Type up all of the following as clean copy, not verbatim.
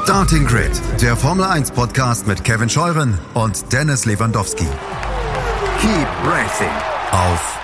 Starting Grid, der Formel 1 Podcast mit Kevin Scheuren und Dennis Lewandowski. Keep racing auf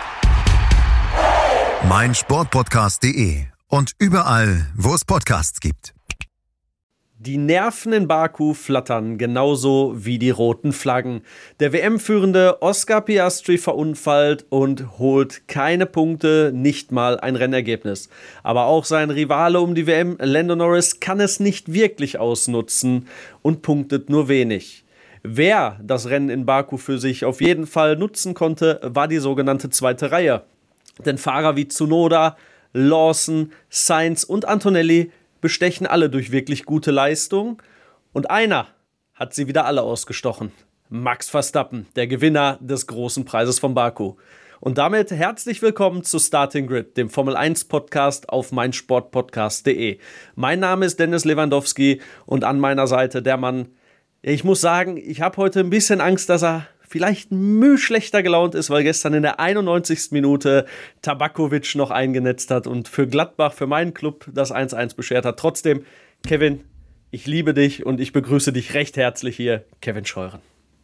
meinsportpodcast.de und überall, wo es Podcasts gibt. Die Nerven in Baku flattern, genauso wie die roten Flaggen. Der WM-Führende Oscar Piastri verunfallt und holt keine Punkte, nicht mal ein Rennergebnis. Aber auch sein Rivale um die WM, Lando Norris, kann es nicht wirklich ausnutzen und punktet nur wenig. Wer das Rennen in Baku für sich auf jeden Fall nutzen konnte, war die sogenannte zweite Reihe. Denn Fahrer wie Tsunoda, Lawson, Sainz und Antonelli bestechen alle durch wirklich gute Leistung. Und einer hat sie wieder alle ausgestochen. Max Verstappen, der Gewinner des großen Preises von Baku. Und damit herzlich willkommen zu Starting Grid, dem Formel 1 Podcast auf meinsportpodcast.de. Mein Name ist Dennis Lewandowski und an meiner Seite der Mann, ich muss sagen, ich habe heute ein bisschen Angst, dass er vielleicht schlechter gelaunt ist, weil gestern in der 91. Minute Tabakovic noch eingenetzt hat und für Gladbach, für meinen Club, das 1-1 beschert hat. Trotzdem, Kevin, ich liebe dich und ich begrüße dich recht herzlich hier, Kevin Scheuren.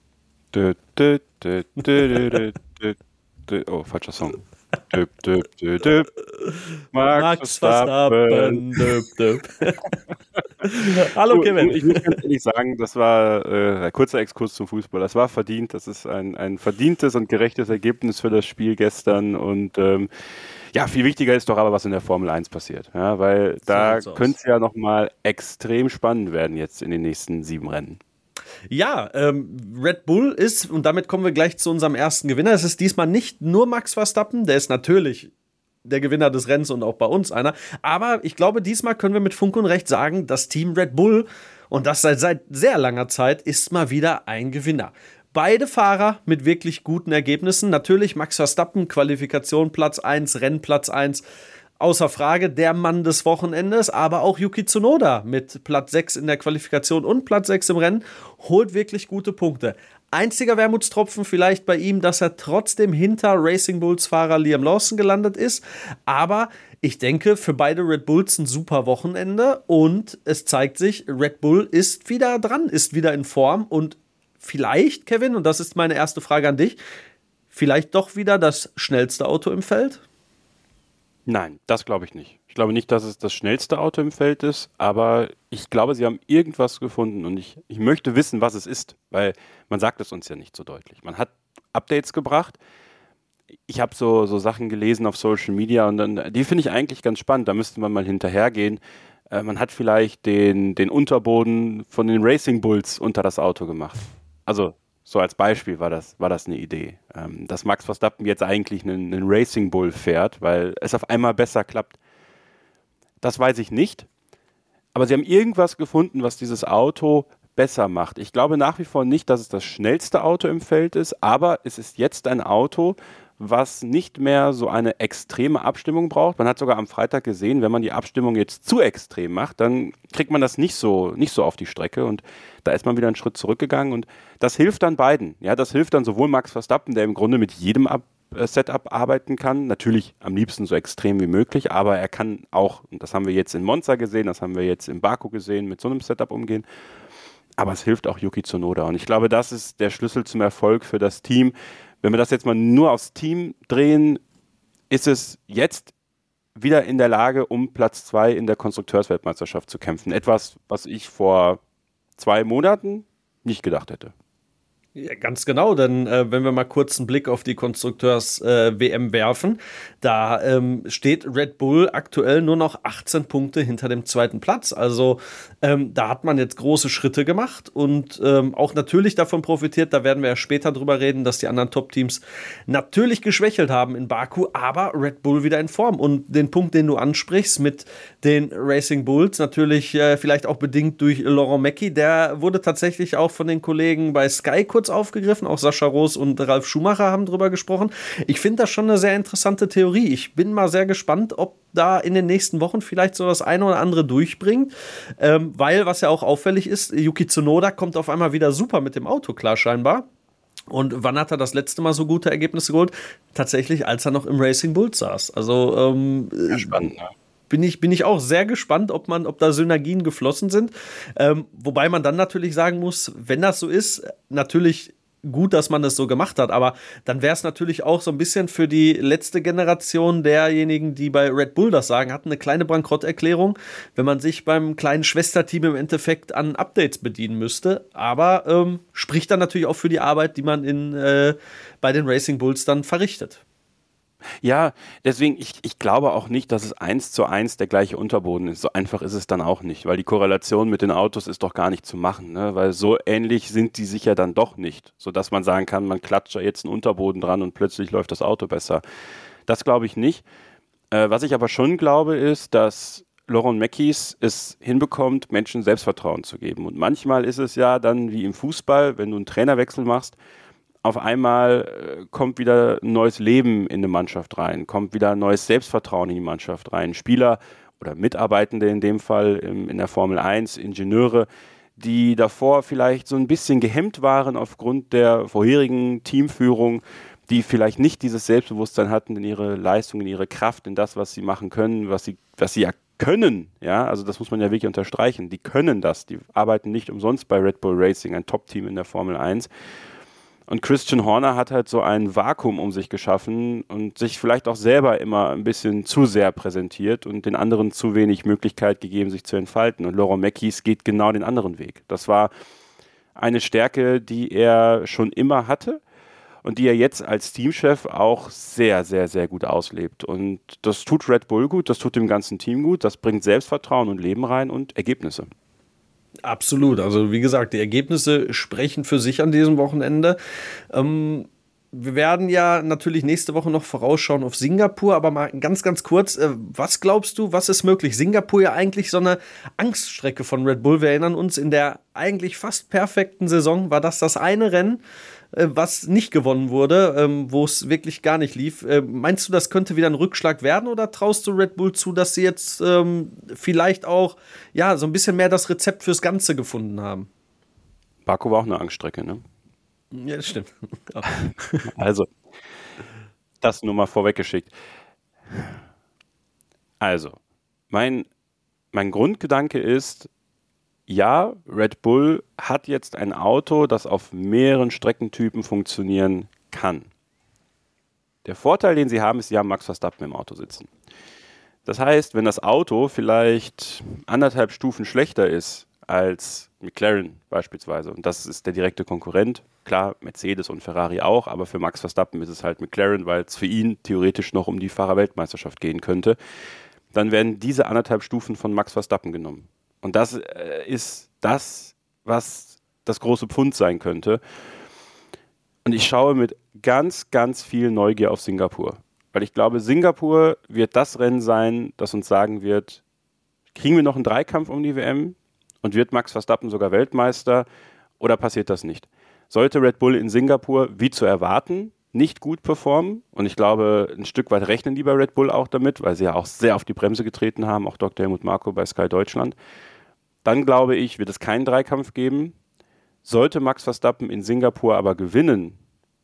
Oh, falscher Song. Max Verstappen. Hallo Kevin. Ich muss ganz ehrlich sagen, das war ein kurzer Exkurs zum Fußball. Das war verdient. Das ist ein verdientes und gerechtes Ergebnis für das Spiel gestern. Und ja, viel wichtiger ist doch aber, was in der Formel 1 passiert. Ja, weil da könnte es ja nochmal extrem spannend werden jetzt in den nächsten 7 Rennen. Ja, Red Bull ist, und damit kommen wir gleich zu unserem ersten Gewinner, es ist diesmal nicht nur Max Verstappen, der ist natürlich der Gewinner des Rennens und auch bei uns einer, aber ich glaube, diesmal können wir mit Funk und Recht sagen, das Team Red Bull, und das seit sehr langer Zeit, ist mal wieder ein Gewinner. Beide Fahrer mit wirklich guten Ergebnissen, natürlich Max Verstappen, Qualifikation Platz 1, Rennplatz 1, außer Frage, der Mann des Wochenendes, aber auch Yuki Tsunoda mit Platz 6 in der Qualifikation und Platz 6 im Rennen holt wirklich gute Punkte. Einziger Wermutstropfen vielleicht bei ihm, dass er trotzdem hinter Racing Bulls Fahrer Liam Lawson gelandet ist, aber ich denke, für beide Red Bulls ein super Wochenende und es zeigt sich, Red Bull ist wieder dran, ist wieder in Form und vielleicht, Kevin, und das ist meine erste Frage an dich, vielleicht doch wieder das schnellste Auto im Feld? Nein, das glaube ich nicht. Ich glaube nicht, dass es das schnellste Auto im Feld ist, aber ich glaube, sie haben irgendwas gefunden und ich möchte wissen, was es ist, weil man sagt es uns ja nicht so deutlich. Man hat Updates gebracht. Ich habe so Sachen gelesen auf Social Media und dann, die finde ich eigentlich ganz spannend, da müsste man mal hinterhergehen. Man hat vielleicht den Unterboden von den Racing Bulls unter das Auto gemacht. Also so als Beispiel war das eine Idee, dass Max Verstappen jetzt eigentlich einen Racing Bull fährt, weil es auf einmal besser klappt. Das weiß ich nicht, aber sie haben irgendwas gefunden, was dieses Auto besser macht. Ich glaube nach wie vor nicht, dass es das schnellste Auto im Feld ist, aber es ist jetzt ein Auto, was nicht mehr so eine extreme Abstimmung braucht. Man hat sogar am Freitag gesehen, wenn man die Abstimmung jetzt zu extrem macht, dann kriegt man das nicht so auf die Strecke und da ist man wieder einen Schritt zurückgegangen und das hilft dann beiden. Ja, das hilft dann sowohl Max Verstappen, der im Grunde mit jedem Setup arbeiten kann, natürlich am liebsten so extrem wie möglich, aber er kann auch, und das haben wir jetzt in Monza gesehen, das haben wir jetzt in Baku gesehen, mit so einem Setup umgehen. Aber es hilft auch Yuki Tsunoda und ich glaube, das ist der Schlüssel zum Erfolg für das Team. Wenn wir das jetzt mal nur aufs Team drehen, ist es jetzt wieder in der Lage, um Platz 2 in der Konstrukteursweltmeisterschaft zu kämpfen. Etwas, was ich vor 2 Monaten nicht gedacht hätte. Ja, ganz genau, denn wenn wir mal kurz einen Blick auf die Konstrukteurs-WM werfen, da steht Red Bull aktuell nur noch 18 Punkte hinter dem zweiten Platz. Also da hat man jetzt große Schritte gemacht und auch natürlich davon profitiert, da werden wir ja später drüber reden, dass die anderen Top-Teams natürlich geschwächelt haben in Baku, aber Red Bull wieder in Form. Und den Punkt, den du ansprichst mit den Racing Bulls, natürlich vielleicht auch bedingt durch Laurent Mekies, der wurde tatsächlich auch von den Kollegen bei Sky kurz aufgegriffen, auch Sascha Roos und Ralf Schumacher haben drüber gesprochen. Ich finde das schon eine sehr interessante Theorie. Ich bin mal sehr gespannt, ob da in den nächsten Wochen vielleicht so das eine oder andere durchbringt, weil, was ja auch auffällig ist, Yuki Tsunoda kommt auf einmal wieder super mit dem Auto klar scheinbar. Und wann hat er das letzte Mal so gute Ergebnisse geholt? Tatsächlich, als er noch im Racing Bulls saß. Also ja, spannend, ne? bin ich auch sehr gespannt, ob da Synergien geflossen sind. Wobei man dann natürlich sagen muss, wenn das so ist, natürlich gut, dass man das so gemacht hat, aber dann wäre es natürlich auch so ein bisschen für die letzte Generation derjenigen, die bei Red Bull das sagen, hatten eine kleine Bankrotterklärung, wenn man sich beim kleinen Schwesterteam im Endeffekt an Updates bedienen müsste, aber spricht dann natürlich auch für die Arbeit, die man bei den Racing Bulls dann verrichtet. Ja, deswegen, ich glaube auch nicht, dass es 1:1 der gleiche Unterboden ist. So einfach ist es dann auch nicht, weil die Korrelation mit den Autos ist doch gar nicht zu machen, ne? Weil so ähnlich sind die sich ja dann doch nicht, sodass man sagen kann, man klatscht ja jetzt einen Unterboden dran und plötzlich läuft das Auto besser. Das glaube ich nicht. Was ich aber schon glaube, ist, dass Laurent Mekies es hinbekommt, Menschen Selbstvertrauen zu geben. Und manchmal ist es ja dann wie im Fußball, wenn du einen Trainerwechsel machst, auf einmal kommt wieder ein neues Leben in eine Mannschaft rein, kommt wieder ein neues Selbstvertrauen in die Mannschaft rein. Spieler oder Mitarbeitende in dem Fall in der Formel 1, Ingenieure, die davor vielleicht so ein bisschen gehemmt waren aufgrund der vorherigen Teamführung, die vielleicht nicht dieses Selbstbewusstsein hatten in ihre Leistung, in ihre Kraft, in das, was sie machen können, was sie ja können. Ja, also das muss man ja wirklich unterstreichen. Die können das. Die arbeiten nicht umsonst bei Red Bull Racing, ein Top-Team in der Formel 1. Und Christian Horner hat halt so ein Vakuum um sich geschaffen und sich vielleicht auch selber immer ein bisschen zu sehr präsentiert und den anderen zu wenig Möglichkeit gegeben, sich zu entfalten. Und Laurent Mekies geht genau den anderen Weg. Das war eine Stärke, die er schon immer hatte und die er jetzt als Teamchef auch sehr, sehr, sehr gut auslebt. Und das tut Red Bull gut, das tut dem ganzen Team gut, das bringt Selbstvertrauen und Leben rein und Ergebnisse. Absolut. Also wie gesagt, die Ergebnisse sprechen für sich an diesem Wochenende. Wir werden ja natürlich nächste Woche noch vorausschauen auf Singapur, aber mal ganz, ganz kurz, was glaubst du, was ist möglich? Singapur ja eigentlich so eine Angststrecke von Red Bull. Wir erinnern uns, in der eigentlich fast perfekten Saison war das eine Rennen, was nicht gewonnen wurde, wo es wirklich gar nicht lief. Meinst du, das könnte wieder ein Rückschlag werden oder traust du Red Bull zu, dass sie jetzt vielleicht auch ja, so ein bisschen mehr das Rezept fürs Ganze gefunden haben? Baku war auch eine Angststrecke, ne? Ja, das stimmt. Also, das nur mal vorweggeschickt. Also, mein Grundgedanke ist, ja, Red Bull hat jetzt ein Auto, das auf mehreren Streckentypen funktionieren kann. Der Vorteil, den sie haben, ist, sie haben Max Verstappen im Auto sitzen. Das heißt, wenn das Auto vielleicht 1,5 Stufen schlechter ist als McLaren beispielsweise, und das ist der direkte Konkurrent, klar, Mercedes und Ferrari auch, aber für Max Verstappen ist es halt McLaren, weil es für ihn theoretisch noch um die Fahrerweltmeisterschaft gehen könnte, dann werden diese 1,5 Stufen von Max Verstappen genommen. Und das ist das, was das große Pfund sein könnte. Und ich schaue mit ganz, ganz viel Neugier auf Singapur. Weil ich glaube, Singapur wird das Rennen sein, das uns sagen wird, kriegen wir noch einen Dreikampf um die WM und wird Max Verstappen sogar Weltmeister oder passiert das nicht? Sollte Red Bull in Singapur, wie zu erwarten, nicht gut performen, und ich glaube, ein Stück weit rechnen die bei Red Bull auch damit, weil sie ja auch sehr auf die Bremse getreten haben, auch Dr. Helmut Marko bei Sky Deutschland, dann glaube ich, wird es keinen Dreikampf geben. Sollte Max Verstappen in Singapur aber gewinnen,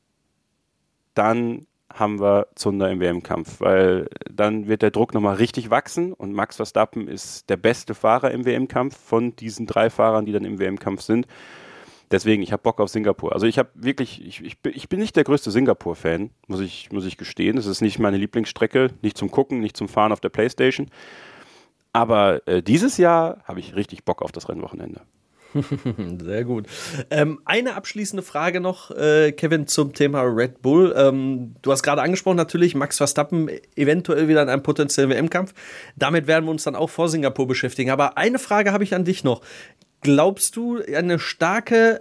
dann haben wir Zunder im WM-Kampf, weil dann wird der Druck nochmal richtig wachsen und Max Verstappen ist der beste Fahrer im WM-Kampf von diesen 3 Fahrern, die dann im WM-Kampf sind. Deswegen, ich habe Bock auf Singapur. Also ich habe wirklich, ich bin nicht der größte Singapur-Fan, muss ich gestehen. Es ist nicht meine Lieblingsstrecke, nicht zum Gucken, nicht zum Fahren auf der Playstation. Aber dieses Jahr habe ich richtig Bock auf das Rennwochenende. Sehr gut. Eine abschließende Frage noch, Kevin, zum Thema Red Bull. Du hast gerade angesprochen, natürlich Max Verstappen eventuell wieder in einem potenziellen WM-Kampf. Damit werden wir uns dann auch vor Singapur beschäftigen. Aber eine Frage habe ich an dich noch. Glaubst du, ein starkes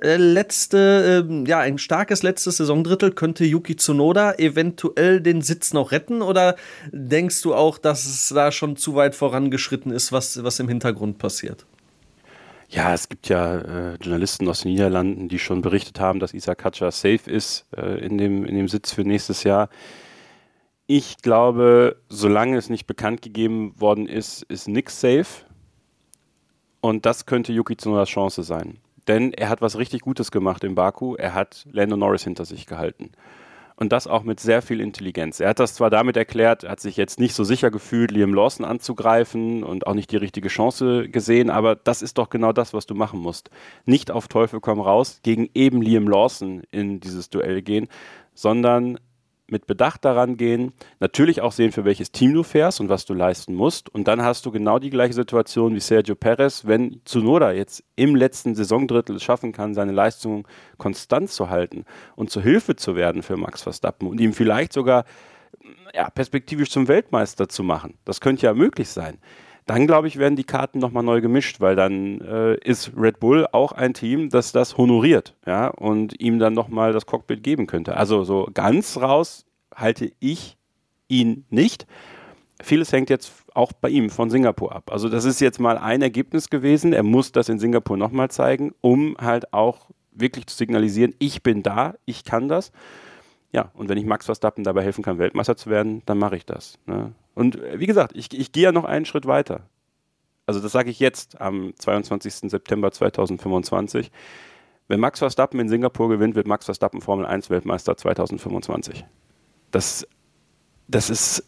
letztes Saisondrittel könnte Yuki Tsunoda eventuell den Sitz noch retten? Oder denkst du auch, dass es da schon zu weit vorangeschritten ist, was im Hintergrund passiert? Ja, es gibt ja Journalisten aus den Niederlanden, die schon berichtet haben, dass Isa Katja safe ist in dem Sitz für nächstes Jahr. Ich glaube, solange es nicht bekannt gegeben worden ist, ist nichts safe. Und das könnte Yuki Tsunodas Chance sein. Denn er hat was richtig Gutes gemacht in Baku. Er hat Lando Norris hinter sich gehalten. Und das auch mit sehr viel Intelligenz. Er hat das zwar damit erklärt, er hat sich jetzt nicht so sicher gefühlt, Liam Lawson anzugreifen und auch nicht die richtige Chance gesehen, aber das ist doch genau das, was du machen musst. Nicht auf Teufel komm raus gegen eben Liam Lawson in dieses Duell gehen, sondern mit Bedacht daran gehen, natürlich auch sehen, für welches Team du fährst und was du leisten musst. Und dann hast du genau die gleiche Situation wie Sergio Perez, wenn Tsunoda jetzt im letzten Saisondrittel es schaffen kann, seine Leistung konstant zu halten und zur Hilfe zu werden für Max Verstappen und ihm vielleicht sogar perspektivisch zum Weltmeister zu machen. Das könnte ja möglich sein. Dann, glaube ich, werden die Karten nochmal neu gemischt, weil dann ist Red Bull auch ein Team, das das honoriert, ja, und ihm dann nochmal das Cockpit geben könnte. Also so ganz raus halte ich ihn nicht. Vieles hängt jetzt auch bei ihm von Singapur ab. Also das ist jetzt mal ein Ergebnis gewesen. Er muss das in Singapur nochmal zeigen, um halt auch wirklich zu signalisieren, ich bin da, ich kann das. Ja, und wenn ich Max Verstappen dabei helfen kann, Weltmeister zu werden, dann mache ich das. Ne? Und wie gesagt, ich gehe ja noch einen Schritt weiter. Also das sage ich jetzt am 22. September 2025. Wenn Max Verstappen in Singapur gewinnt, wird Max Verstappen Formel 1 Weltmeister 2025. Das ist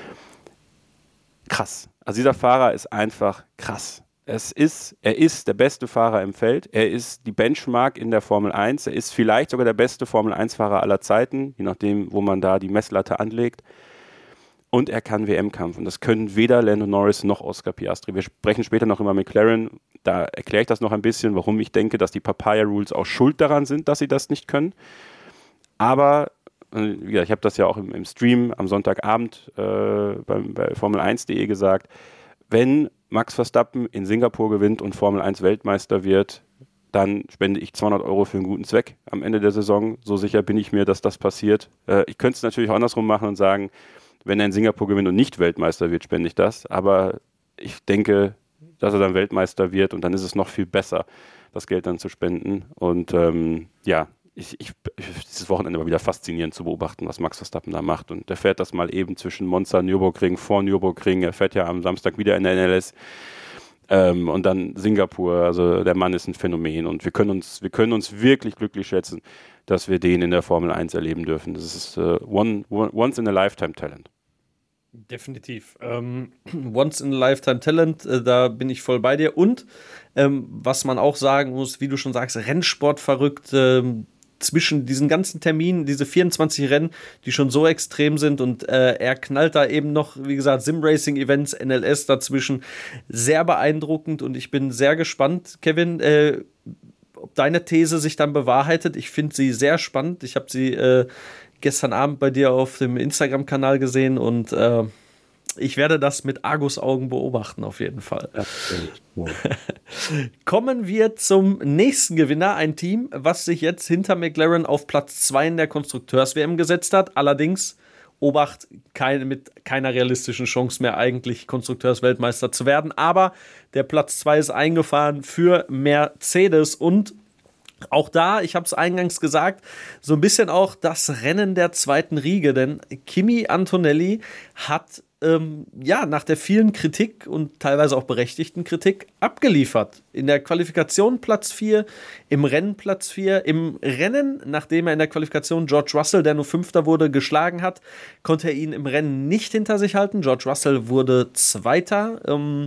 krass. Also dieser Fahrer ist einfach krass. Er ist der beste Fahrer im Feld. Er ist die Benchmark in der Formel 1. Er ist vielleicht sogar der beste Formel 1-Fahrer aller Zeiten, je nachdem, wo man da die Messlatte anlegt. Und er kann WM-Kampf. Und das können weder Lando Norris noch Oscar Piastri. Wir sprechen später noch über McLaren. Da erkläre ich das noch ein bisschen, warum ich denke, dass die Papaya-Rules auch schuld daran sind, dass sie das nicht können. Aber wie gesagt, ich habe das ja auch im Stream am Sonntagabend bei Formel1.de gesagt, wenn Max Verstappen in Singapur gewinnt und Formel 1 Weltmeister wird, dann spende ich 200 € für einen guten Zweck am Ende der Saison. So sicher bin ich mir, dass das passiert. Ich könnte es natürlich auch andersrum machen und sagen, wenn er in Singapur gewinnt und nicht Weltmeister wird, spende ich das. Aber ich denke, dass er dann Weltmeister wird und dann ist es noch viel besser, das Geld dann zu spenden. Und dieses Wochenende war wieder faszinierend zu beobachten, was Max Verstappen da macht. Und der fährt das mal eben zwischen Monza, Nürburgring, vor Nürburgring. Er fährt ja am Samstag wieder in der NLS. Und dann Singapur. Also der Mann ist ein Phänomen. Und wir können uns wirklich glücklich schätzen, dass wir den in der Formel 1 erleben dürfen. Das ist once in a lifetime Talent. Definitiv. Once in a Lifetime Talent, da bin ich voll bei dir. Und was man auch sagen muss, wie du schon sagst, Rennsport verrückt, zwischen diesen ganzen Terminen, diese 24 Rennen, die schon so extrem sind und er knallt da eben noch, wie gesagt, Sim-Racing-Events, NLS dazwischen. Sehr beeindruckend und ich bin sehr gespannt, Kevin, ob deine These sich dann bewahrheitet. Ich finde sie sehr spannend. Ich habe sie gestern Abend bei dir auf dem Instagram-Kanal gesehen und ich werde das mit Argusaugen beobachten, auf jeden Fall. Ja. Kommen wir zum nächsten Gewinner, ein Team, was sich jetzt hinter McLaren auf Platz 2 in der Konstrukteurs-WM gesetzt hat. Allerdings, Obacht, mit keiner realistischen Chance mehr eigentlich Konstrukteurs-Weltmeister zu werden. Aber der Platz 2 ist eingefahren für Mercedes und auch da, ich habe es eingangs gesagt, so ein bisschen auch das Rennen der zweiten Riege, denn Kimi Antonelli hat nach der vielen Kritik und teilweise auch berechtigten Kritik abgeliefert. In der Qualifikation Platz 4, im Rennen Platz 4. Im Rennen, nachdem er in der Qualifikation George Russell, der nur Fünfter wurde, geschlagen hat, konnte er ihn im Rennen nicht hinter sich halten. George Russell wurde Zweiter.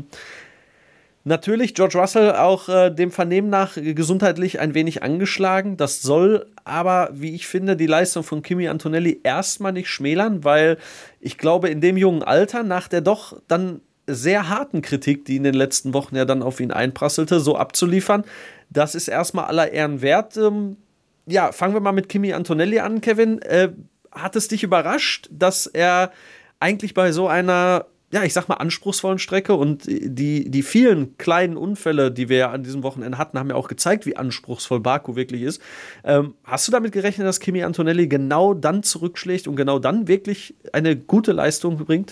Natürlich, George Russell auch dem Vernehmen nach gesundheitlich ein wenig angeschlagen. Das soll aber, wie ich finde, die Leistung von Kimi Antonelli erstmal nicht schmälern, weil ich glaube, in dem jungen Alter, nach der doch dann sehr harten Kritik, die in den letzten Wochen ja dann auf ihn einprasselte, so abzuliefern, das ist erstmal aller Ehren wert. Fangen wir mal mit Kimi Antonelli an, Kevin. Hat es dich überrascht, dass er eigentlich bei so einer anspruchsvollen Strecke und die vielen kleinen Unfälle, die wir ja an diesem Wochenende hatten, haben ja auch gezeigt, wie anspruchsvoll Baku wirklich ist. Hast du damit gerechnet, dass Kimi Antonelli genau dann zurückschlägt und genau dann wirklich eine gute Leistung bringt?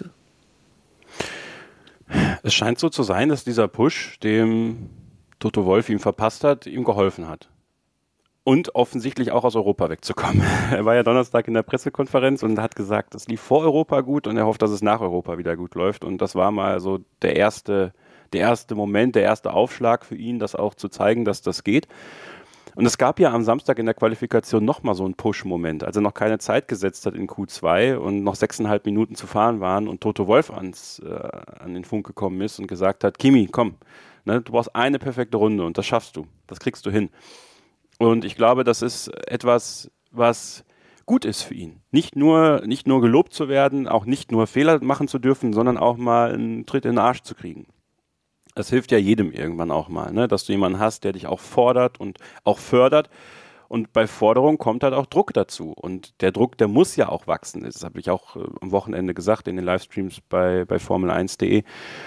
Es scheint so zu sein, dass dieser Push, den Toto Wolff ihm verpasst hat, ihm geholfen hat. Und offensichtlich auch aus Europa wegzukommen. Er war ja Donnerstag in der Pressekonferenz und hat gesagt, es lief vor Europa gut und er hofft, dass es nach Europa wieder gut läuft. Und das war mal so der erste Moment, der erste Aufschlag für ihn, das auch zu zeigen, dass das geht. Und es gab ja am Samstag in der Qualifikation nochmal so einen Push-Moment, als er noch keine Zeit gesetzt hat in Q2 und noch 6,5 Minuten zu fahren waren und Toto Wolff an den Funk gekommen ist und gesagt hat, Kimi, komm, ne, du brauchst eine perfekte Runde und das schaffst du, das kriegst du hin. Und ich glaube, das ist etwas, was gut ist für ihn. Nicht nur gelobt zu werden, auch nicht nur Fehler machen zu dürfen, sondern auch mal einen Tritt in den Arsch zu kriegen. Das hilft ja jedem irgendwann auch mal, ne? Dass du jemanden hast, der dich auch fordert und auch fördert. Und bei Forderung kommt halt auch Druck dazu. Und der Druck, der muss ja auch wachsen. Das habe ich auch am Wochenende gesagt in den Livestreams bei Formel1.de.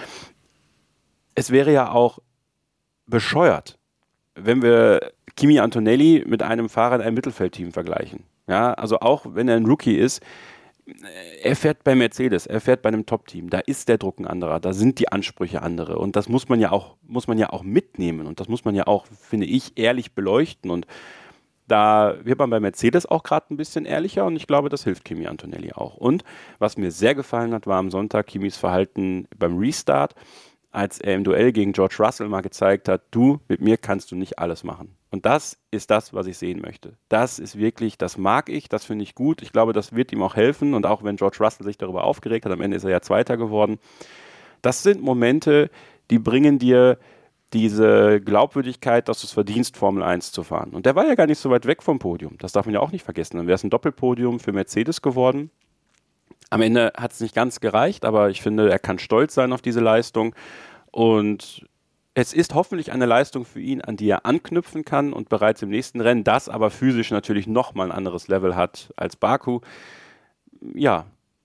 Es wäre ja auch bescheuert, wenn wir Kimi Antonelli mit einem Fahrer in einem Mittelfeldteam vergleichen. Ja, also auch wenn er ein Rookie ist, er fährt bei Mercedes, er fährt bei einem Top-Team, da ist der Druck ein anderer, da sind die Ansprüche andere und das muss man ja auch mitnehmen und das muss man ja auch, finde ich, ehrlich beleuchten und da wird man bei Mercedes auch gerade ein bisschen ehrlicher und ich glaube, das hilft Kimi Antonelli auch. Und was mir sehr gefallen hat, war am Sonntag Kimis Verhalten beim Restart, als er im Duell gegen George Russell mal gezeigt hat, du, mit mir kannst du nicht alles machen. Und das ist das, was ich sehen möchte. Das ist wirklich, das mag ich, das finde ich gut. Ich glaube, das wird ihm auch helfen. Und auch wenn George Russell sich darüber aufgeregt hat, am Ende ist er ja Zweiter geworden. Das sind Momente, die bringen dir diese Glaubwürdigkeit, dass du es verdienst, Formel 1 zu fahren. Und der war ja gar nicht so weit weg vom Podium. Das darf man ja auch nicht vergessen. Dann wäre es ein Doppelpodium für Mercedes geworden. Am Ende hat es nicht ganz gereicht, aber ich finde, er kann stolz sein auf diese Leistung. Und es ist hoffentlich eine Leistung für ihn, an die er anknüpfen kann und bereits im nächsten Rennen, das aber physisch natürlich nochmal ein anderes Level hat als Baku, ja,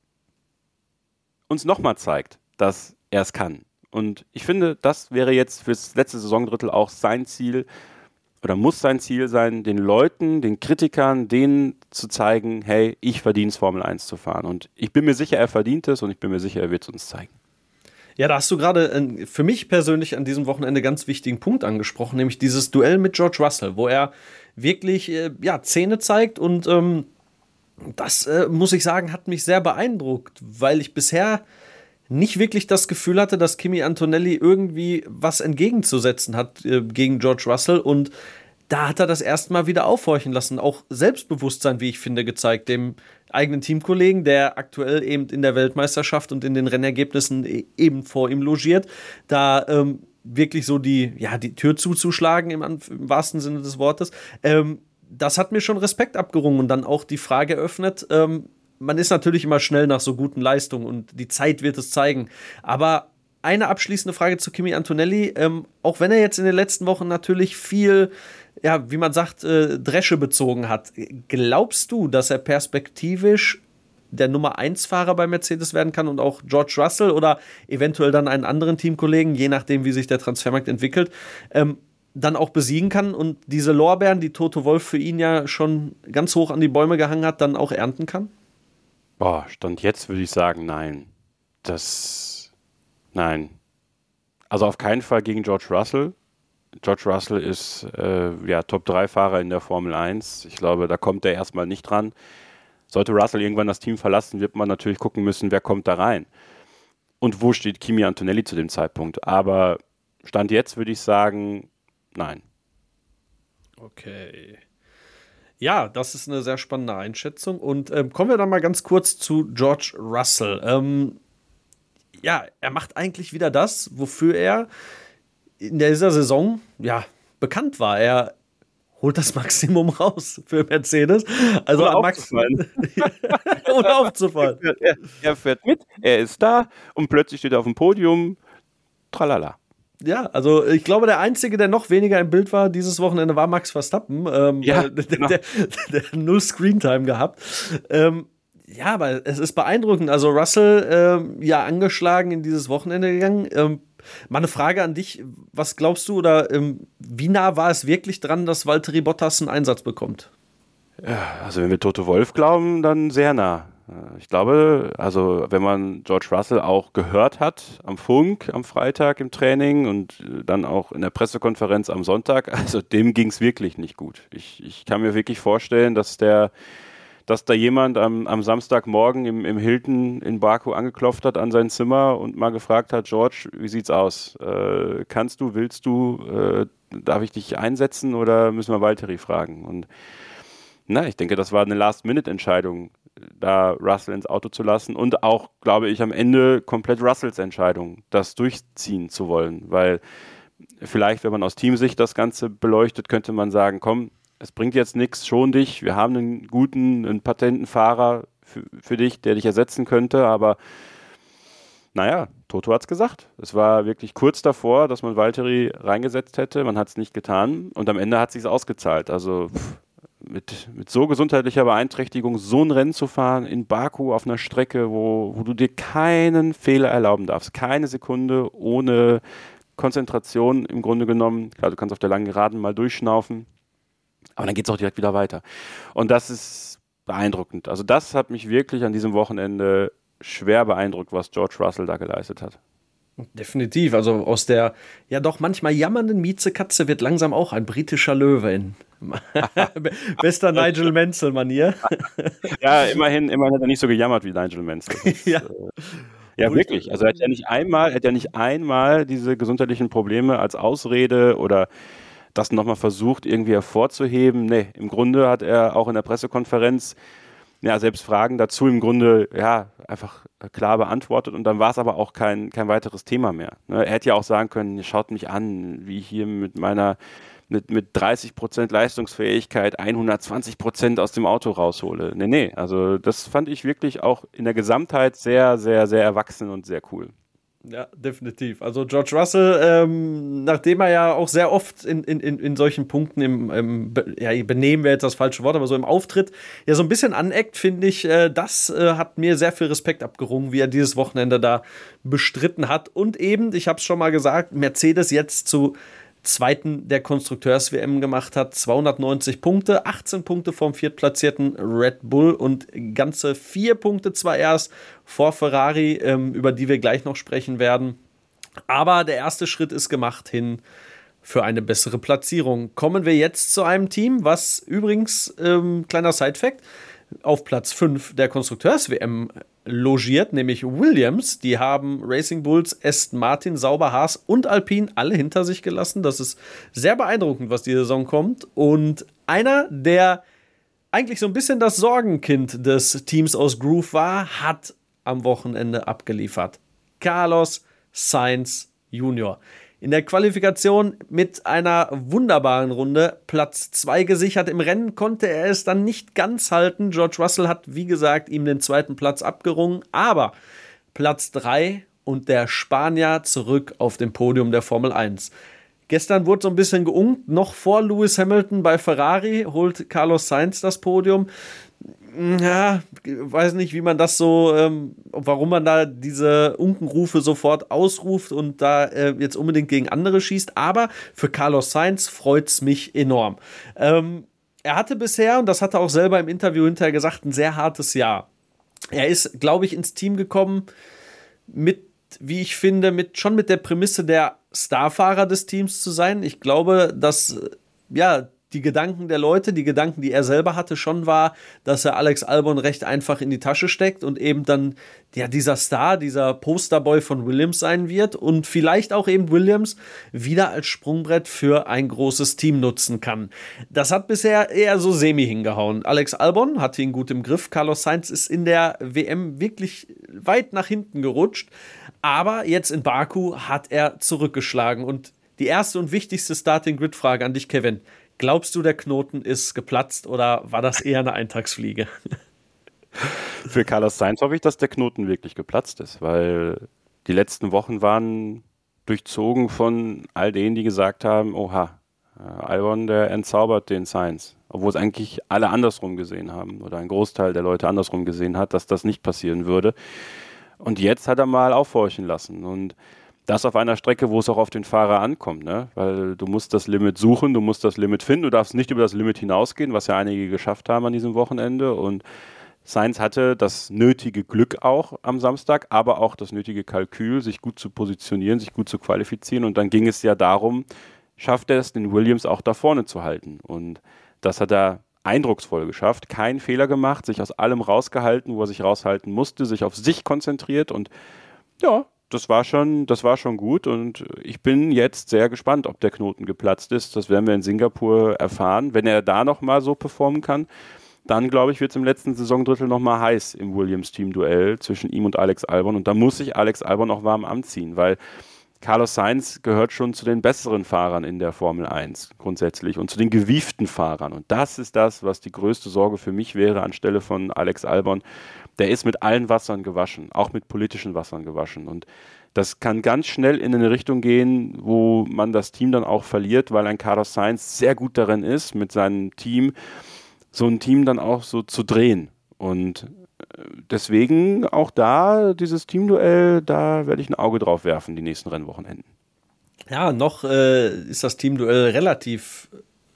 uns nochmal zeigt, dass er es kann. Und ich finde, das wäre jetzt fürs letzte Saisondrittel auch sein Ziel oder muss sein Ziel sein, den Leuten, den Kritikern, denen zu zeigen, hey, ich verdiene es, Formel 1 zu fahren. Und ich bin mir sicher, er verdient es und ich bin mir sicher, er wird es uns zeigen. Ja, da hast du gerade für mich persönlich an diesem Wochenende ganz wichtigen Punkt angesprochen, nämlich dieses Duell mit George Russell, wo er wirklich Zähne zeigt und das, muss ich sagen, hat mich sehr beeindruckt, weil ich bisher nicht wirklich das Gefühl hatte, dass Kimi Antonelli irgendwie was entgegenzusetzen hat gegen George Russell und da hat er das erstmal wieder aufhorchen lassen, auch Selbstbewusstsein, wie ich finde, gezeigt, dem eigenen Teamkollegen, der aktuell eben in der Weltmeisterschaft und in den Rennergebnissen eben vor ihm logiert, da wirklich so die Tür zuzuschlagen im wahrsten Sinne des Wortes. Das hat mir schon Respekt abgerungen und dann auch die Frage eröffnet, man ist natürlich immer schnell nach so guten Leistungen und die Zeit wird es zeigen, aber eine abschließende Frage zu Kimi Antonelli, auch wenn er jetzt in den letzten Wochen natürlich viel, wie man sagt, Dresche bezogen hat. Glaubst du, dass er perspektivisch der Nummer-1-Fahrer bei Mercedes werden kann und auch George Russell oder eventuell dann einen anderen Teamkollegen, je nachdem, wie sich der Transfermarkt entwickelt, dann auch besiegen kann und diese Lorbeeren, die Toto Wolff für ihn ja schon ganz hoch an die Bäume gehangen hat, dann auch ernten kann? Stand jetzt würde ich sagen, nein. Nein. Also auf keinen Fall gegen George Russell. George Russell ist Top-3-Fahrer in der Formel 1. Ich glaube, da kommt er erstmal nicht dran. Sollte Russell irgendwann das Team verlassen, wird man natürlich gucken müssen, wer kommt da rein. Und wo steht Kimi Antonelli zu dem Zeitpunkt. Aber Stand jetzt würde ich sagen, nein. Okay. Ja, das ist eine sehr spannende Einschätzung. Und kommen wir dann mal ganz kurz zu George Russell. Er macht eigentlich wieder das, wofür er in dieser Saison bekannt war. Er holt das Maximum raus für Mercedes. Also ohne aufzufallen. Ohne aufzufallen. Er fährt mit, er ist da und plötzlich steht er auf dem Podium. Tralala. Ja, also ich glaube, der Einzige, der noch weniger im Bild war dieses Wochenende, war Max Verstappen. Genau. Der null Screentime gehabt. Aber es ist beeindruckend. Also Russell, angeschlagen in dieses Wochenende gegangen. Mal eine Frage an dich. Was glaubst du oder wie nah war es wirklich dran, dass Valtteri Bottas einen Einsatz bekommt? Ja, also wenn wir Toto Wolff glauben, dann sehr nah. Ich glaube, also wenn man George Russell auch gehört hat am Funk am Freitag im Training und dann auch in der Pressekonferenz am Sonntag, also dem ging es wirklich nicht gut. Ich kann mir wirklich vorstellen, dass der dass da jemand am Samstagmorgen im Hilton in Baku angeklopft hat an sein Zimmer und mal gefragt hat, George, wie sieht's aus? Kannst du, willst du, darf ich dich einsetzen oder müssen wir Valtteri fragen? Und ich denke, das war eine Last-Minute-Entscheidung, da Russell ins Auto zu lassen und auch, glaube ich, am Ende komplett Russells Entscheidung, das durchziehen zu wollen, weil vielleicht, wenn man aus Teamsicht das Ganze beleuchtet, könnte man sagen, komm, es bringt jetzt nichts, schon dich, wir haben einen patenten Fahrer für dich, der dich ersetzen könnte, aber Toto hat's gesagt. Es war wirklich kurz davor, dass man Valtteri reingesetzt hätte, man hat es nicht getan und am Ende hat es sich ausgezahlt, also mit so gesundheitlicher Beeinträchtigung so ein Rennen zu fahren in Baku auf einer Strecke, wo du dir keinen Fehler erlauben darfst, keine Sekunde ohne Konzentration im Grunde genommen. Klar, du kannst auf der langen Geraden mal durchschnaufen, aber dann geht es auch direkt wieder weiter. Und das ist beeindruckend. Also das hat mich wirklich an diesem Wochenende schwer beeindruckt, was George Russell da geleistet hat. Definitiv. Also aus der ja doch manchmal jammernden Miezekatze wird langsam auch ein britischer Löwe in bester Nigel Mansell-Manier. Ja, immerhin hat er nicht so gejammert wie Nigel Mansell. Ja, wirklich. Also er hat ja nicht einmal diese gesundheitlichen Probleme als Ausrede oder das nochmal versucht, irgendwie hervorzuheben. Nee, im Grunde hat er auch in der Pressekonferenz selbst Fragen dazu im Grunde einfach klar beantwortet und dann war es aber auch kein weiteres Thema mehr. Er hätte ja auch sagen können, schaut mich an, wie ich hier mit 30% Leistungsfähigkeit 120% aus dem Auto raushole. Nee, also das fand ich wirklich auch in der Gesamtheit sehr, sehr, sehr erwachsen und sehr cool. Ja, definitiv. Also George Russell, nachdem er ja auch sehr oft in solchen Punkten Benehmen wäre jetzt das falsche Wort, aber so im Auftritt ja so ein bisschen aneckt, finde ich, das hat mir sehr viel Respekt abgerungen, wie er dieses Wochenende da bestritten hat. Und eben, ich habe es schon mal gesagt, Mercedes jetzt zu Zweiten der Konstrukteurs-WM gemacht hat, 290 Punkte, 18 Punkte vom viertplatzierten Red Bull und ganze 4 Punkte zwar erst vor Ferrari, über die wir gleich noch sprechen werden. Aber der erste Schritt ist gemacht hin für eine bessere Platzierung. Kommen wir jetzt zu einem Team, was übrigens, kleiner Sidefact, auf Platz 5 der Konstrukteurs-WM logiert, nämlich Williams. Die haben Racing Bulls, Aston Martin, Sauber, Haas und Alpine alle hinter sich gelassen. Das ist sehr beeindruckend, was die Saison kommt. Und einer, der eigentlich so ein bisschen das Sorgenkind des Teams aus Groove war, hat am Wochenende abgeliefert. Carlos Sainz Jr. In der Qualifikation mit einer wunderbaren Runde Platz 2 gesichert. Im Rennen konnte er es dann nicht ganz halten. George Russell hat, wie gesagt, ihm den zweiten Platz abgerungen. Aber Platz 3 und der Spanier zurück auf dem Podium der Formel 1. Gestern wurde so ein bisschen geunkt. Noch vor Lewis Hamilton bei Ferrari holt Carlos Sainz das Podium. Ja, weiß nicht, wie man das so, warum man da diese Unkenrufe sofort ausruft und da jetzt unbedingt gegen andere schießt, aber für Carlos Sainz freut es mich enorm. Er hatte bisher, und das hat er auch selber im Interview hinterher gesagt, ein sehr hartes Jahr. Er ist, glaube ich, ins Team gekommen mit, wie ich finde, schon mit der Prämisse, der Starfahrer des Teams zu sein. Ich glaube, dass, die Gedanken der Leute, die Gedanken, die er selber hatte, schon war, dass er Alex Albon recht einfach in die Tasche steckt und eben dann dieser Star, dieser Posterboy von Williams sein wird und vielleicht auch eben Williams wieder als Sprungbrett für ein großes Team nutzen kann. Das hat bisher eher so semi hingehauen. Alex Albon hatte ihn gut im Griff. Carlos Sainz ist in der WM wirklich weit nach hinten gerutscht, aber jetzt in Baku hat er zurückgeschlagen. Und die erste und wichtigste Starting-Grid-Frage an dich, Kevin: Glaubst du, der Knoten ist geplatzt oder war das eher eine Eintagsfliege? Für Carlos Sainz hoffe ich, dass der Knoten wirklich geplatzt ist, weil die letzten Wochen waren durchzogen von all denen, die gesagt haben, oha, Albon, der entzaubert den Sainz. Obwohl es eigentlich alle andersrum gesehen haben oder ein Großteil der Leute andersrum gesehen hat, dass das nicht passieren würde. Und jetzt hat er mal aufhorchen lassen und das auf einer Strecke, wo es auch auf den Fahrer ankommt, ne? Weil du musst das Limit suchen, du musst das Limit finden, du darfst nicht über das Limit hinausgehen, was ja einige geschafft haben an diesem Wochenende. Und Sainz hatte das nötige Glück auch am Samstag, aber auch das nötige Kalkül, sich gut zu positionieren, sich gut zu qualifizieren. Und dann ging es ja darum, schafft er es, den Williams auch da vorne zu halten. Und das hat er eindrucksvoll geschafft, keinen Fehler gemacht, sich aus allem rausgehalten, wo er sich raushalten musste, sich auf sich konzentriert und ja, das war schon gut und ich bin jetzt sehr gespannt, ob der Knoten geplatzt ist. Das werden wir in Singapur erfahren. Wenn er da nochmal so performen kann, dann glaube ich, wird es im letzten Saisondrittel nochmal heiß im Williams-Team-Duell zwischen ihm und Alex Albon und da muss sich Alex Albon auch warm anziehen, weil Carlos Sainz gehört schon zu den besseren Fahrern in der Formel 1 grundsätzlich und zu den gewieften Fahrern. Und das ist das, was die größte Sorge für mich wäre anstelle von Alex Albon. Der ist mit allen Wassern gewaschen, auch mit politischen Wassern gewaschen. Und das kann ganz schnell in eine Richtung gehen, wo man das Team dann auch verliert, weil ein Carlos Sainz sehr gut darin ist, mit seinem Team so ein Team dann auch so zu drehen. Und deswegen auch da, dieses Teamduell, da werde ich ein Auge drauf werfen, die nächsten Rennwochenenden. Ja, noch ist das Teamduell relativ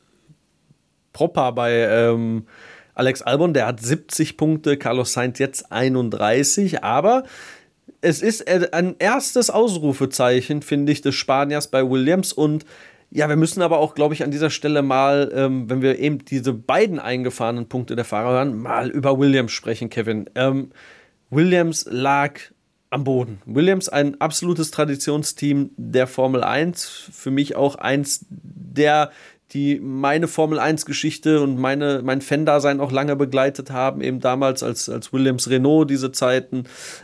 proper bei Alex Albon. Der hat 70 Punkte, Carlos Sainz jetzt 31, aber es ist ein erstes Ausrufezeichen, finde ich, des Spaniers bei Williams und ja, wir müssen aber auch, glaube ich, an dieser Stelle mal, wenn wir eben diese beiden eingefahrenen Punkte der Fahrer hören, mal über Williams sprechen, Kevin. Williams lag am Boden. Williams, ein absolutes Traditionsteam der Formel 1. Für mich auch eins der, die meine Formel 1-Geschichte und mein Fan-Dasein auch lange begleitet haben. Eben damals als Williams Renault diese Zeiten.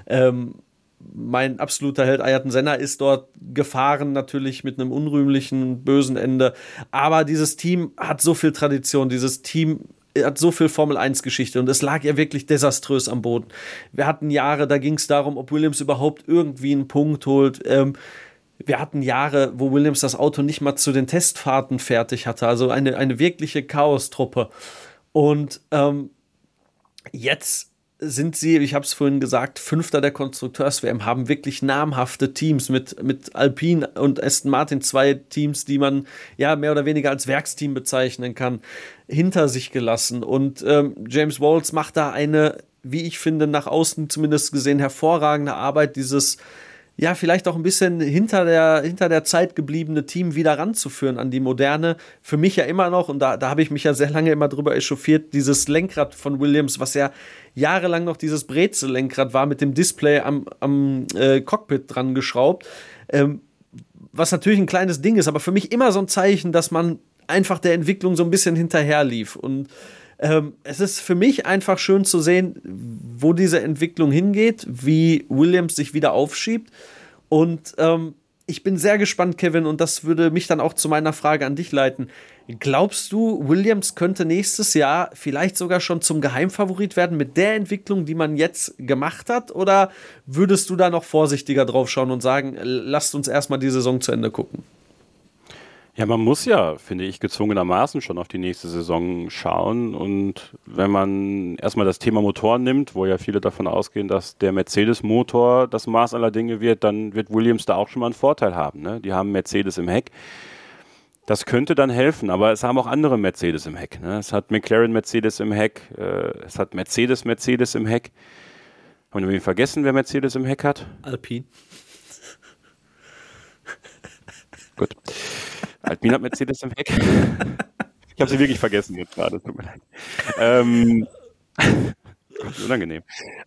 Mein absoluter Held Ayrton Senna ist dort gefahren, natürlich mit einem unrühmlichen, bösen Ende. Aber dieses Team hat so viel Tradition, dieses Team hat so viel Formel-1-Geschichte und es lag ja wirklich desaströs am Boden. Wir hatten Jahre, da ging es darum, ob Williams überhaupt irgendwie einen Punkt holt. Wir hatten Jahre, wo Williams das Auto nicht mal zu den Testfahrten fertig hatte. Also eine wirkliche Chaostruppe. Und jetzt sind sie, ich habe es vorhin gesagt, Fünfter der Konstrukteurs-WM, haben wirklich namhafte Teams mit Alpine und Aston Martin, 2 Teams, die man ja mehr oder weniger als Werksteam bezeichnen kann, hinter sich gelassen. Und James Walls macht da eine, wie ich finde, nach außen zumindest gesehen, hervorragende Arbeit, dieses ja, vielleicht auch ein bisschen hinter der Zeit gebliebene Team wieder ranzuführen an die moderne, für mich ja immer noch, und da habe ich mich ja sehr lange immer drüber echauffiert, dieses Lenkrad von Williams, was ja jahrelang noch dieses Brezel-Lenkrad war, mit dem Display am Cockpit dran geschraubt, was natürlich ein kleines Ding ist, aber für mich immer so ein Zeichen, dass man einfach der Entwicklung so ein bisschen hinterher lief. Und es ist für mich einfach schön zu sehen, wo diese Entwicklung hingeht, wie Williams sich wieder aufschiebt. Und ich bin sehr gespannt, Kevin, und das würde mich dann auch zu meiner Frage an dich leiten. Glaubst du, Williams könnte nächstes Jahr vielleicht sogar schon zum Geheimfavorit werden mit der Entwicklung, die man jetzt gemacht hat? Oder würdest du da noch vorsichtiger drauf schauen und sagen, lasst uns erstmal die Saison zu Ende gucken? Ja, man muss ja, finde ich, gezwungenermaßen schon auf die nächste Saison schauen. Und wenn man erstmal das Thema Motor nimmt, wo ja viele davon ausgehen, dass der Mercedes-Motor das Maß aller Dinge wird, dann wird Williams da auch schon mal einen Vorteil haben. Ne? Die haben Mercedes im Heck. Das könnte dann helfen, aber es haben auch andere Mercedes im Heck. Ne? Es hat McLaren Mercedes im Heck, es hat Mercedes im Heck. Haben wir vergessen, wer Mercedes im Heck hat? Alpine. Gut. Alpine hat Mercedes im Heck. Ich habe sie wirklich vergessen jetzt gerade, tut mir leid. Unangenehm.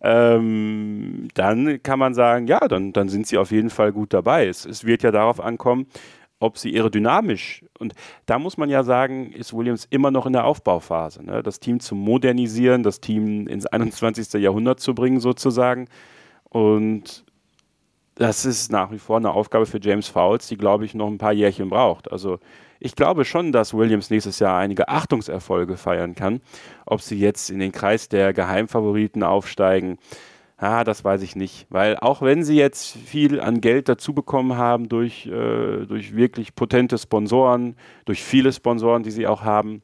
Dann kann man sagen, ja, dann sind sie auf jeden Fall gut dabei. Es wird ja darauf ankommen, ob sie aerodynamisch, und da muss man ja sagen, ist Williams immer noch in der Aufbauphase, ne? Das Team zu modernisieren, das Team ins 21. Jahrhundert zu bringen sozusagen, und das ist nach wie vor eine Aufgabe für James Fowles, die, glaube ich, noch ein paar Jährchen braucht. Also ich glaube schon, dass Williams nächstes Jahr einige Achtungserfolge feiern kann. Ob sie jetzt in den Kreis der Geheimfavoriten aufsteigen, das weiß ich nicht. Weil auch wenn sie jetzt viel an Geld dazu bekommen haben durch wirklich potente Sponsoren, durch viele Sponsoren, die sie auch haben,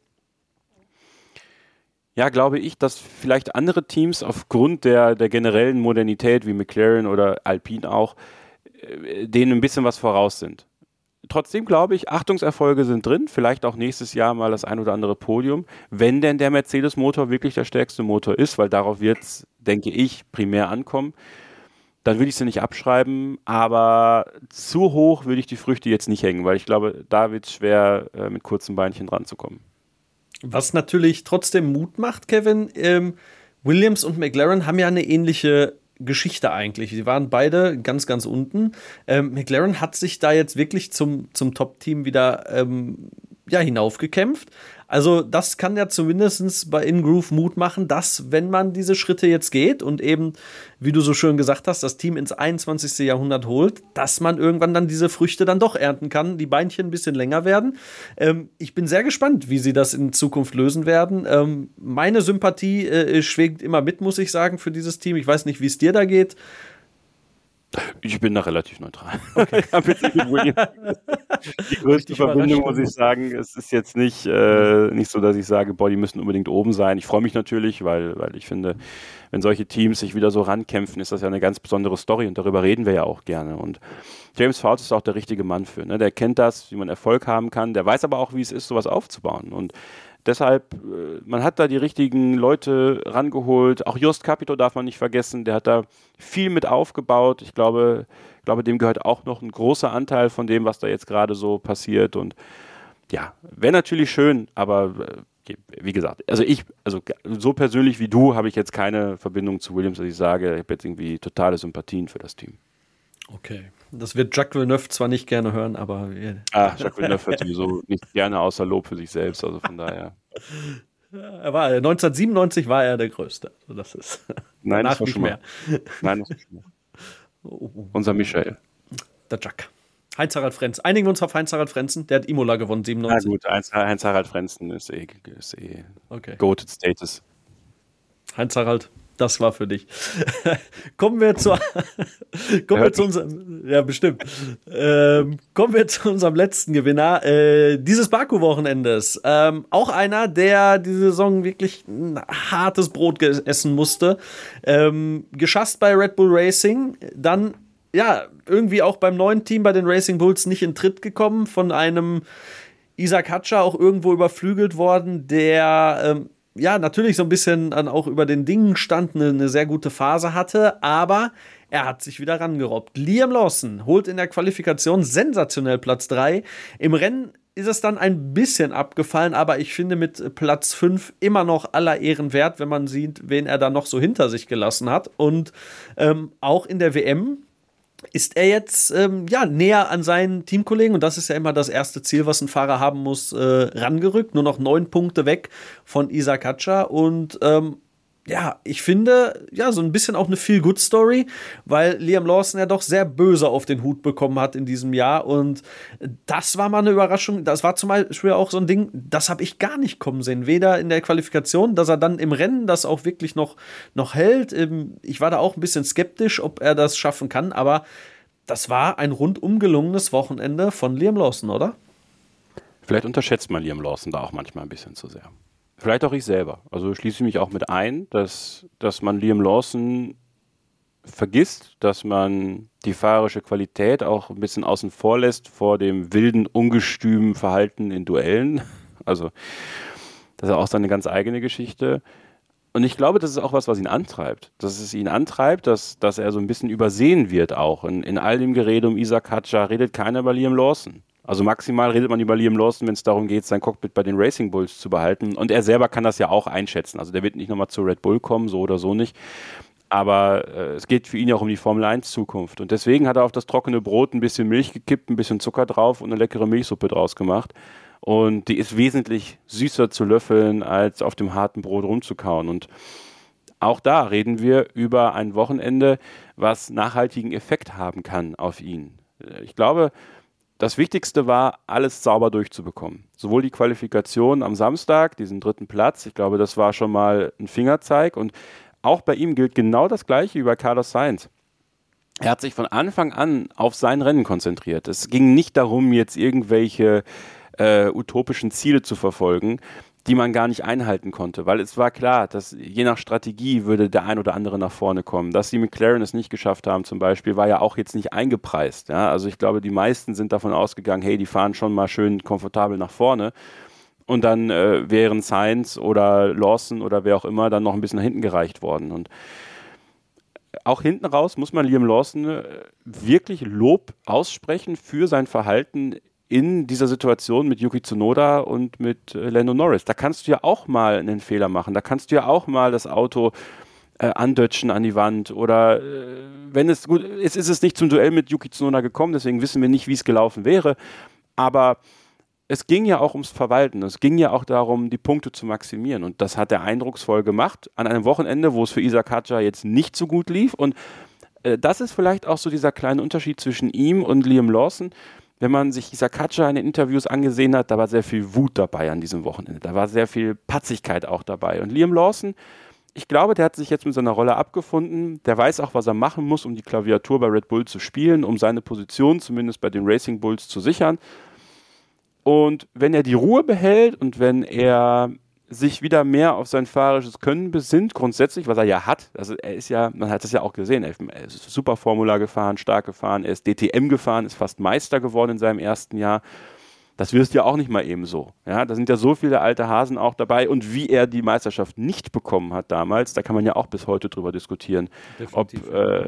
ja, glaube ich, dass vielleicht andere Teams aufgrund der generellen Modernität wie McLaren oder Alpine auch, denen ein bisschen was voraus sind. Trotzdem glaube ich, Achtungserfolge sind drin, vielleicht auch nächstes Jahr mal das ein oder andere Podium, wenn denn der Mercedes-Motor wirklich der stärkste Motor ist, weil darauf wird es, denke ich, primär ankommen. Dann würde ich sie nicht abschreiben, aber zu hoch würde ich die Früchte jetzt nicht hängen, weil ich glaube, da wird es schwer, mit kurzen Beinchen ranzukommen. Was natürlich trotzdem Mut macht, Kevin, Williams und McLaren haben ja eine ähnliche Geschichte eigentlich. Sie waren beide ganz, ganz unten. McLaren hat sich da jetzt wirklich zum Top-Team wieder hinaufgekämpft. Also das kann ja zumindest bei In-Groove Mut machen, dass, wenn man diese Schritte jetzt geht und eben, wie du so schön gesagt hast, das Team ins 21. Jahrhundert holt, dass man irgendwann dann diese Früchte dann doch ernten kann, die Beinchen ein bisschen länger werden. Ich bin sehr gespannt, wie sie das in Zukunft lösen werden. Meine Sympathie schwingt immer mit, muss ich sagen, für dieses Team. Ich weiß nicht, wie es dir da geht. Ich bin da relativ neutral. Okay. Die größte Verbindung, muss ich sagen, es ist jetzt nicht so, dass ich sage, boah, die müssen unbedingt oben sein. Ich freue mich natürlich, weil ich finde, wenn solche Teams sich wieder so rankämpfen, ist das ja eine ganz besondere Story und darüber reden wir ja auch gerne. Und James Vowles ist auch der richtige Mann für. Ne? Der kennt das, wie man Erfolg haben kann. Der weiß aber auch, wie es ist, sowas aufzubauen. Und deshalb, man hat da die richtigen Leute rangeholt. Auch Jost Capito darf man nicht vergessen. Der hat da viel mit aufgebaut. Ich glaube, dem gehört auch noch ein großer Anteil von dem, was da jetzt gerade so passiert. Und ja, wäre natürlich schön, aber wie gesagt, also so persönlich wie du habe ich jetzt keine Verbindung zu Williams, dass ich sage, ich habe jetzt irgendwie totale Sympathien für das Team. Okay. Das wird Jacques Villeneuve zwar nicht gerne hören, aber... Jacques Villeneuve hört sowieso nicht gerne außer Lob für sich selbst, also von daher... 1997 war er der Größte. Also das ist Nein, danach das war nicht schon mehr. Nein, das war schon mal. Unser Michael. Der Jack. Heinz-Harald Frenz. Einigen wir uns auf Heinz-Harald Frenzen. Der hat Imola gewonnen, 97. Na gut, Heinz-Harald Frenzen ist okay. Goated Status. Heinz-Harald, das war für dich. Kommen wir zu unserem, ja bestimmt. Kommen wir zu unserem letzten Gewinner dieses Baku-Wochenendes. Auch einer, der diese Saison wirklich ein hartes Brot essen musste. Geschasst bei Red Bull Racing, dann irgendwie auch beim neuen Team bei den Racing Bulls nicht in Tritt gekommen, von einem Isaac Hatscher auch irgendwo überflügelt worden, der natürlich so ein bisschen auch über den Dingen stand, eine sehr gute Phase hatte, aber er hat sich wieder rangerobbt. Liam Lawson holt in der Qualifikation sensationell Platz 3. Im Rennen ist es dann ein bisschen abgefallen, aber ich finde mit Platz 5 immer noch aller Ehren wert, wenn man sieht, wen er da noch so hinter sich gelassen hat. Und auch in der WM ist er jetzt näher an seinen Teamkollegen, und das ist ja immer das erste Ziel, was ein Fahrer haben muss, rangerückt. Nur noch 9 Punkte weg von Isaac Hatscher. Und ich finde, so ein bisschen auch eine Feel-Good-Story, weil Liam Lawson ja doch sehr böse auf den Hut bekommen hat in diesem Jahr. Und das war mal eine Überraschung. Das war zum Beispiel auch so ein Ding, das habe ich gar nicht kommen sehen. Weder in der Qualifikation, dass er dann im Rennen das auch wirklich noch hält. Ich war da auch ein bisschen skeptisch, ob er das schaffen kann. Aber das war ein rundum gelungenes Wochenende von Liam Lawson, oder? Vielleicht unterschätzt man Liam Lawson da auch manchmal ein bisschen zu sehr. Vielleicht auch ich selber. Also schließe ich mich auch mit ein, dass man Liam Lawson vergisst, dass man die fahrerische Qualität auch ein bisschen außen vor lässt vor dem wilden, ungestümen Verhalten in Duellen. Also das ist auch seine ganz eigene Geschichte. Und ich glaube, das ist auch was ihn antreibt. Dass es ihn antreibt, dass er so ein bisschen übersehen wird auch. In all dem Gerede um Isaac Hatscher redet keiner über Liam Lawson. Also maximal redet man über Liam Lawson, wenn es darum geht, sein Cockpit bei den Racing Bulls zu behalten. Und er selber kann das ja auch einschätzen. Also der wird nicht nochmal zu Red Bull kommen, so oder so nicht. Aber es geht für ihn ja auch um die Formel 1 Zukunft. Und deswegen hat er auf das trockene Brot ein bisschen Milch gekippt, ein bisschen Zucker drauf und eine leckere Milchsuppe draus gemacht. Und die ist wesentlich süßer zu löffeln, als auf dem harten Brot rumzukauen. Und auch da reden wir über ein Wochenende, was nachhaltigen Effekt haben kann auf ihn. Ich glaube, das Wichtigste war, alles sauber durchzubekommen. Sowohl die Qualifikation am Samstag, diesen 3. Platz, ich glaube, das war schon mal ein Fingerzeig. Und auch bei ihm gilt genau das Gleiche wie bei Carlos Sainz. Er hat sich von Anfang an auf sein Rennen konzentriert. Es ging nicht darum, jetzt irgendwelche utopischen Ziele zu verfolgen, die man gar nicht einhalten konnte, weil es war klar, dass je nach Strategie würde der ein oder andere nach vorne kommen. Dass die McLaren es nicht geschafft haben zum Beispiel, war ja auch jetzt nicht eingepreist. Ja? Also ich glaube, die meisten sind davon ausgegangen, hey, die fahren schon mal schön komfortabel nach vorne und dann wären Sainz oder Lawson oder wer auch immer dann noch ein bisschen nach hinten gereicht worden. Und auch hinten raus muss man Liam Lawson wirklich Lob aussprechen für sein Verhalten in dieser Situation mit Yuki Tsunoda und mit Lando Norris. Da kannst du ja auch mal einen Fehler machen. Da kannst du ja auch mal das Auto andötschen an die Wand. Oder wenn es gut ist, ist es nicht zum Duell mit Yuki Tsunoda gekommen. Deswegen wissen wir nicht, wie es gelaufen wäre. Aber es ging ja auch ums Verwalten. Es ging ja auch darum, die Punkte zu maximieren. Und das hat er eindrucksvoll gemacht an einem Wochenende, wo es für Isaac Hadjar jetzt nicht so gut lief. Und das ist vielleicht auch so dieser kleine Unterschied zwischen ihm und Liam Lawson. Wenn man sich Isaac Hadjar in den Interviews angesehen hat, da war sehr viel Wut dabei an diesem Wochenende. Da war sehr viel Patzigkeit auch dabei. Und Liam Lawson, ich glaube, der hat sich jetzt mit seiner Rolle abgefunden. Der weiß auch, was er machen muss, um die Klaviatur bei Red Bull zu spielen, um seine Position zumindest bei den Racing Bulls zu sichern. Und wenn er die Ruhe behält und wenn er sich wieder mehr auf sein fahrerisches Können besinnt, grundsätzlich, was er ja hat, also er ist ja, man hat das ja auch gesehen, er ist Superformula gefahren, stark gefahren, er ist DTM gefahren, ist fast Meister geworden in seinem ersten Jahr. Das wirst du ja auch nicht mal eben so. Ja, da sind ja so viele alte Hasen auch dabei und wie er die Meisterschaft nicht bekommen hat damals, da kann man ja auch bis heute drüber diskutieren. Definitiv.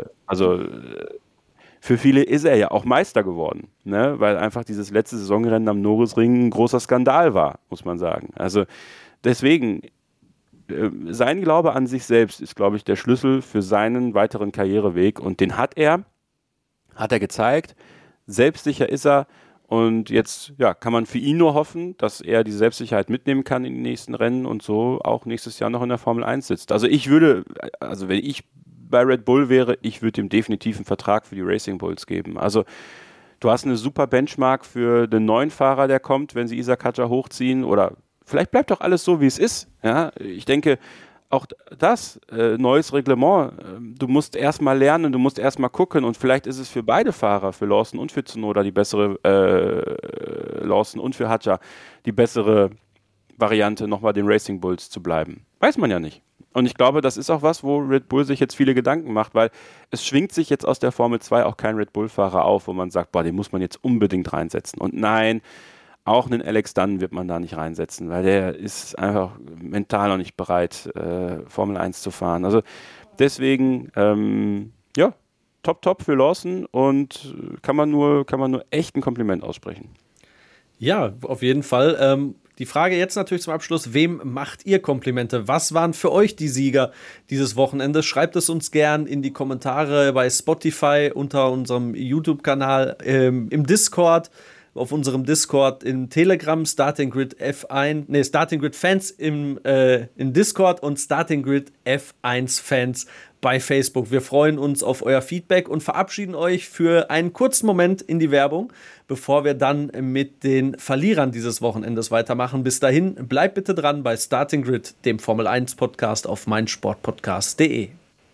Für viele ist er ja auch Meister geworden, ne? Weil einfach dieses letzte Saisonrennen am Norrisring ein großer Skandal war, muss man sagen. Also deswegen, sein Glaube an sich selbst ist, glaube ich, der Schlüssel für seinen weiteren Karriereweg und den hat er gezeigt, selbstsicher ist er und jetzt kann man für ihn nur hoffen, dass er die Selbstsicherheit mitnehmen kann in die nächsten Rennen und so auch nächstes Jahr noch in der Formel 1 sitzt. Also wenn ich bei Red Bull wäre, ich würde ihm definitiv einen Vertrag für die Racing Bulls geben. Also du hast eine super Benchmark für den neuen Fahrer, der kommt, wenn sie Isaac Hadjar hochziehen oder vielleicht bleibt doch alles so, wie es ist. Ja? Ich denke, auch das, neues Reglement, du musst erstmal lernen, du musst erstmal gucken und vielleicht ist es für beide Fahrer, für Lawson und für Tsunoda die bessere, Lawson und für Hadjar die bessere Variante, nochmal den Racing Bulls zu bleiben. Weiß man ja nicht. Und ich glaube, das ist auch was, wo Red Bull sich jetzt viele Gedanken macht, weil es schwingt sich jetzt aus der Formel 2 auch kein Red Bull-Fahrer auf, wo man sagt, den muss man jetzt unbedingt reinsetzen. Und nein, auch einen Alex Dunn wird man da nicht reinsetzen, weil der ist einfach mental noch nicht bereit, Formel 1 zu fahren. Also deswegen, top für Lawson und kann man nur echt ein Kompliment aussprechen. Ja, auf jeden Fall. Die Frage jetzt natürlich zum Abschluss, wem macht ihr Komplimente? Was waren für euch die Sieger dieses Wochenendes? Schreibt es uns gern in die Kommentare bei Spotify, unter unserem YouTube-Kanal, im Discord, auf unserem Discord, im Telegram, Starting Grid Fans im Discord und Starting Grid F1 Fans bei Facebook. Wir freuen uns auf euer Feedback und verabschieden euch für einen kurzen Moment in die Werbung, bevor wir dann mit den Verlierern dieses Wochenendes weitermachen. Bis dahin, bleibt bitte dran bei Starting Grid, dem Formel 1 Podcast auf meinsportpodcast.de.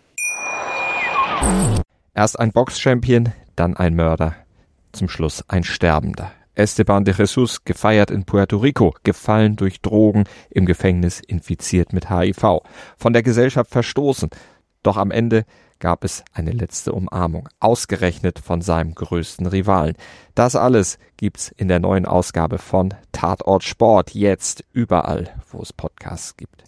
Erst ein Box-Champion, dann ein Mörder, zum Schluss ein Sterbender. Esteban de Jesus, gefeiert in Puerto Rico, gefallen durch Drogen, im Gefängnis infiziert mit HIV, von der Gesellschaft verstoßen. Doch am Ende gab es eine letzte Umarmung, ausgerechnet von seinem größten Rivalen. Das alles gibt's in der neuen Ausgabe von Tatort Sport, jetzt überall, wo es Podcasts gibt.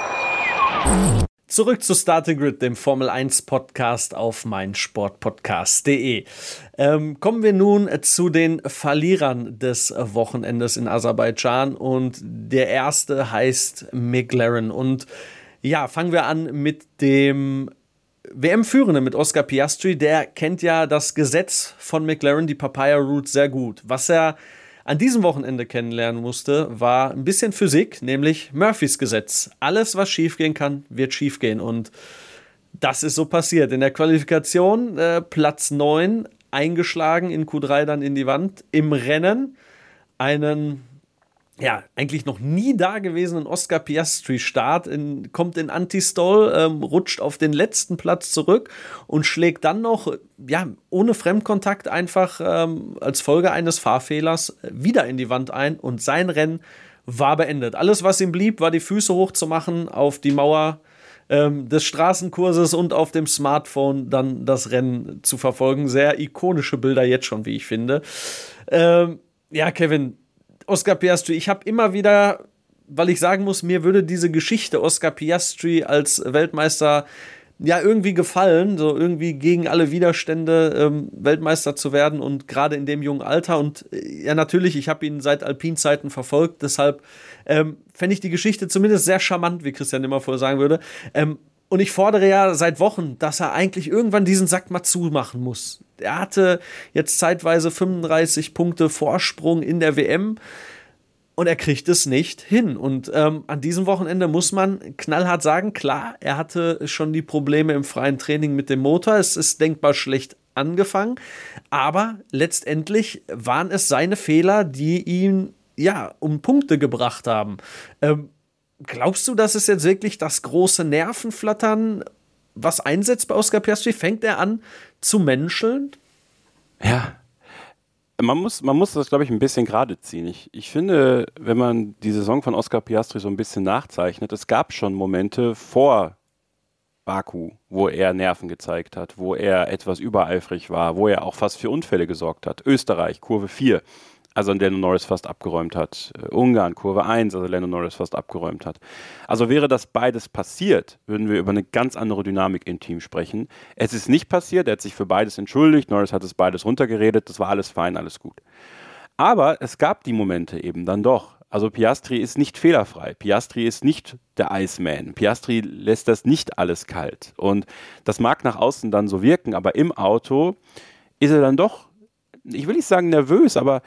Zurück zu Starting Grid, dem Formel 1 Podcast auf meinsportpodcast.de. Kommen wir nun zu den Verlierern des Wochenendes in Aserbaidschan und der erste heißt McLaren und ja, fangen wir an mit dem WM-Führenden, mit Oscar Piastri. Der kennt ja das Gesetz von McLaren, die Papaya Route, sehr gut. Was er an diesem Wochenende kennenlernen musste, war ein bisschen Physik, nämlich Murphys Gesetz. Alles, was schiefgehen kann, wird schiefgehen. Und das ist so passiert. In der Qualifikation Platz 9, eingeschlagen in Q3 dann in die Wand. Im Rennen einen eigentlich noch nie dagewesenen Oscar Piastri-Start, kommt in Anti-Stall, rutscht auf den letzten Platz zurück und schlägt dann noch, ohne Fremdkontakt einfach als Folge eines Fahrfehlers wieder in die Wand ein und sein Rennen war beendet. Alles, was ihm blieb, war die Füße hochzumachen auf die Mauer des Straßenkurses und auf dem Smartphone dann das Rennen zu verfolgen. Sehr ikonische Bilder jetzt schon, wie ich finde. Kevin, Oscar Piastri, ich habe immer wieder, weil ich sagen muss, mir würde diese Geschichte Oscar Piastri als Weltmeister ja irgendwie gefallen, so irgendwie gegen alle Widerstände Weltmeister zu werden und gerade in dem jungen Alter. Und ja, natürlich, ich habe ihn seit Alpin-Zeiten verfolgt, deshalb fände ich die Geschichte zumindest sehr charmant, wie Christian Immervoll sagen würde. Und ich fordere ja seit Wochen, dass er eigentlich irgendwann diesen Sack mal zumachen muss. Er hatte jetzt zeitweise 35 Punkte Vorsprung in der WM und er kriegt es nicht hin. Und an diesem Wochenende muss man knallhart sagen, klar, er hatte schon die Probleme im freien Training mit dem Motor. Es ist denkbar schlecht angefangen, aber letztendlich waren es seine Fehler, die ihn ja um Punkte gebracht haben. Glaubst du, dass es jetzt wirklich das große Nervenflattern, was einsetzt bei Oscar Piastri? Fängt er an zu menscheln? Ja, man muss das, glaube ich, ein bisschen gerade ziehen. Ich finde, wenn man die Saison von Oscar Piastri so ein bisschen nachzeichnet, es gab schon Momente vor Baku, wo er Nerven gezeigt hat, wo er etwas übereifrig war, wo er auch fast für Unfälle gesorgt hat. Österreich, Kurve 4. Also Lando Norris fast abgeräumt hat. Ungarn, Kurve 1, also Lando Norris fast abgeräumt hat. Also wäre das beides passiert, würden wir über eine ganz andere Dynamik im Team sprechen. Es ist nicht passiert, er hat sich für beides entschuldigt, Norris hat es beides runtergeredet, das war alles fein, alles gut. Aber es gab die Momente eben dann doch. Also Piastri ist nicht fehlerfrei, Piastri ist nicht der Iceman, Piastri lässt das nicht alles kalt. Und das mag nach außen dann so wirken, aber im Auto ist er dann doch, ich will nicht sagen nervös, aber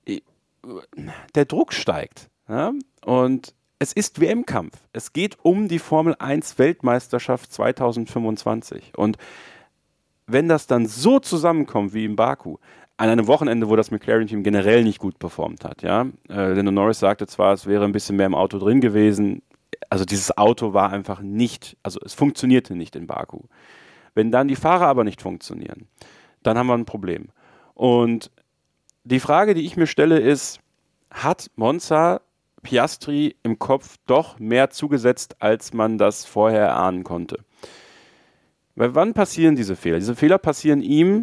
der Druck steigt. Ja? Und es ist WM-Kampf. Es geht um die Formel 1 Weltmeisterschaft 2025. Und wenn das dann so zusammenkommt wie in Baku, an einem Wochenende, wo das McLaren-Team generell nicht gut performt hat, ja, Lando Norris sagte zwar, es wäre ein bisschen mehr im Auto drin gewesen, also dieses Auto war einfach nicht, also es funktionierte nicht in Baku. Wenn dann die Fahrer aber nicht funktionieren, dann haben wir ein Problem. Und die Frage, die ich mir stelle, ist, hat Monza Piastri im Kopf doch mehr zugesetzt, als man das vorher erahnen konnte? Weil wann passieren diese Fehler? Diese Fehler passieren ihm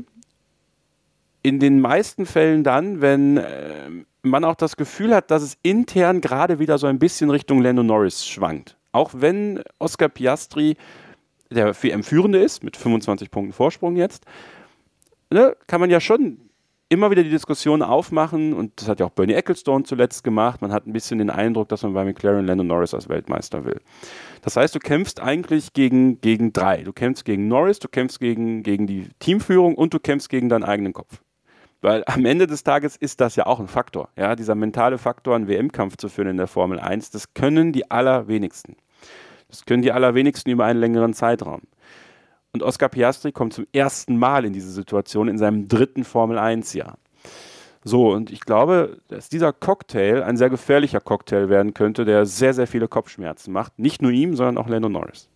in den meisten Fällen dann, wenn man auch das Gefühl hat, dass es intern gerade wieder so ein bisschen Richtung Lando Norris schwankt. Auch wenn Oscar Piastri der WM-Führende ist, mit 25 Punkten Vorsprung jetzt, ne, kann man ja schon immer wieder die Diskussion aufmachen, und das hat ja auch Bernie Ecclestone zuletzt gemacht, man hat ein bisschen den Eindruck, dass man bei McLaren Lando Norris als Weltmeister will. Das heißt, du kämpfst eigentlich gegen drei. Du kämpfst gegen Norris, du kämpfst gegen die Teamführung und du kämpfst gegen deinen eigenen Kopf. Weil am Ende des Tages ist das ja auch ein Faktor. Ja? Dieser mentale Faktor, einen WM-Kampf zu führen in der Formel 1, das können die allerwenigsten. Das können die allerwenigsten über einen längeren Zeitraum. Und Oscar Piastri kommt zum ersten Mal in diese Situation in seinem 3. Formel-1-Jahr. So, und ich glaube, dass dieser Cocktail ein sehr gefährlicher Cocktail werden könnte, der sehr, sehr viele Kopfschmerzen macht. Nicht nur ihm, sondern auch Lando Norris.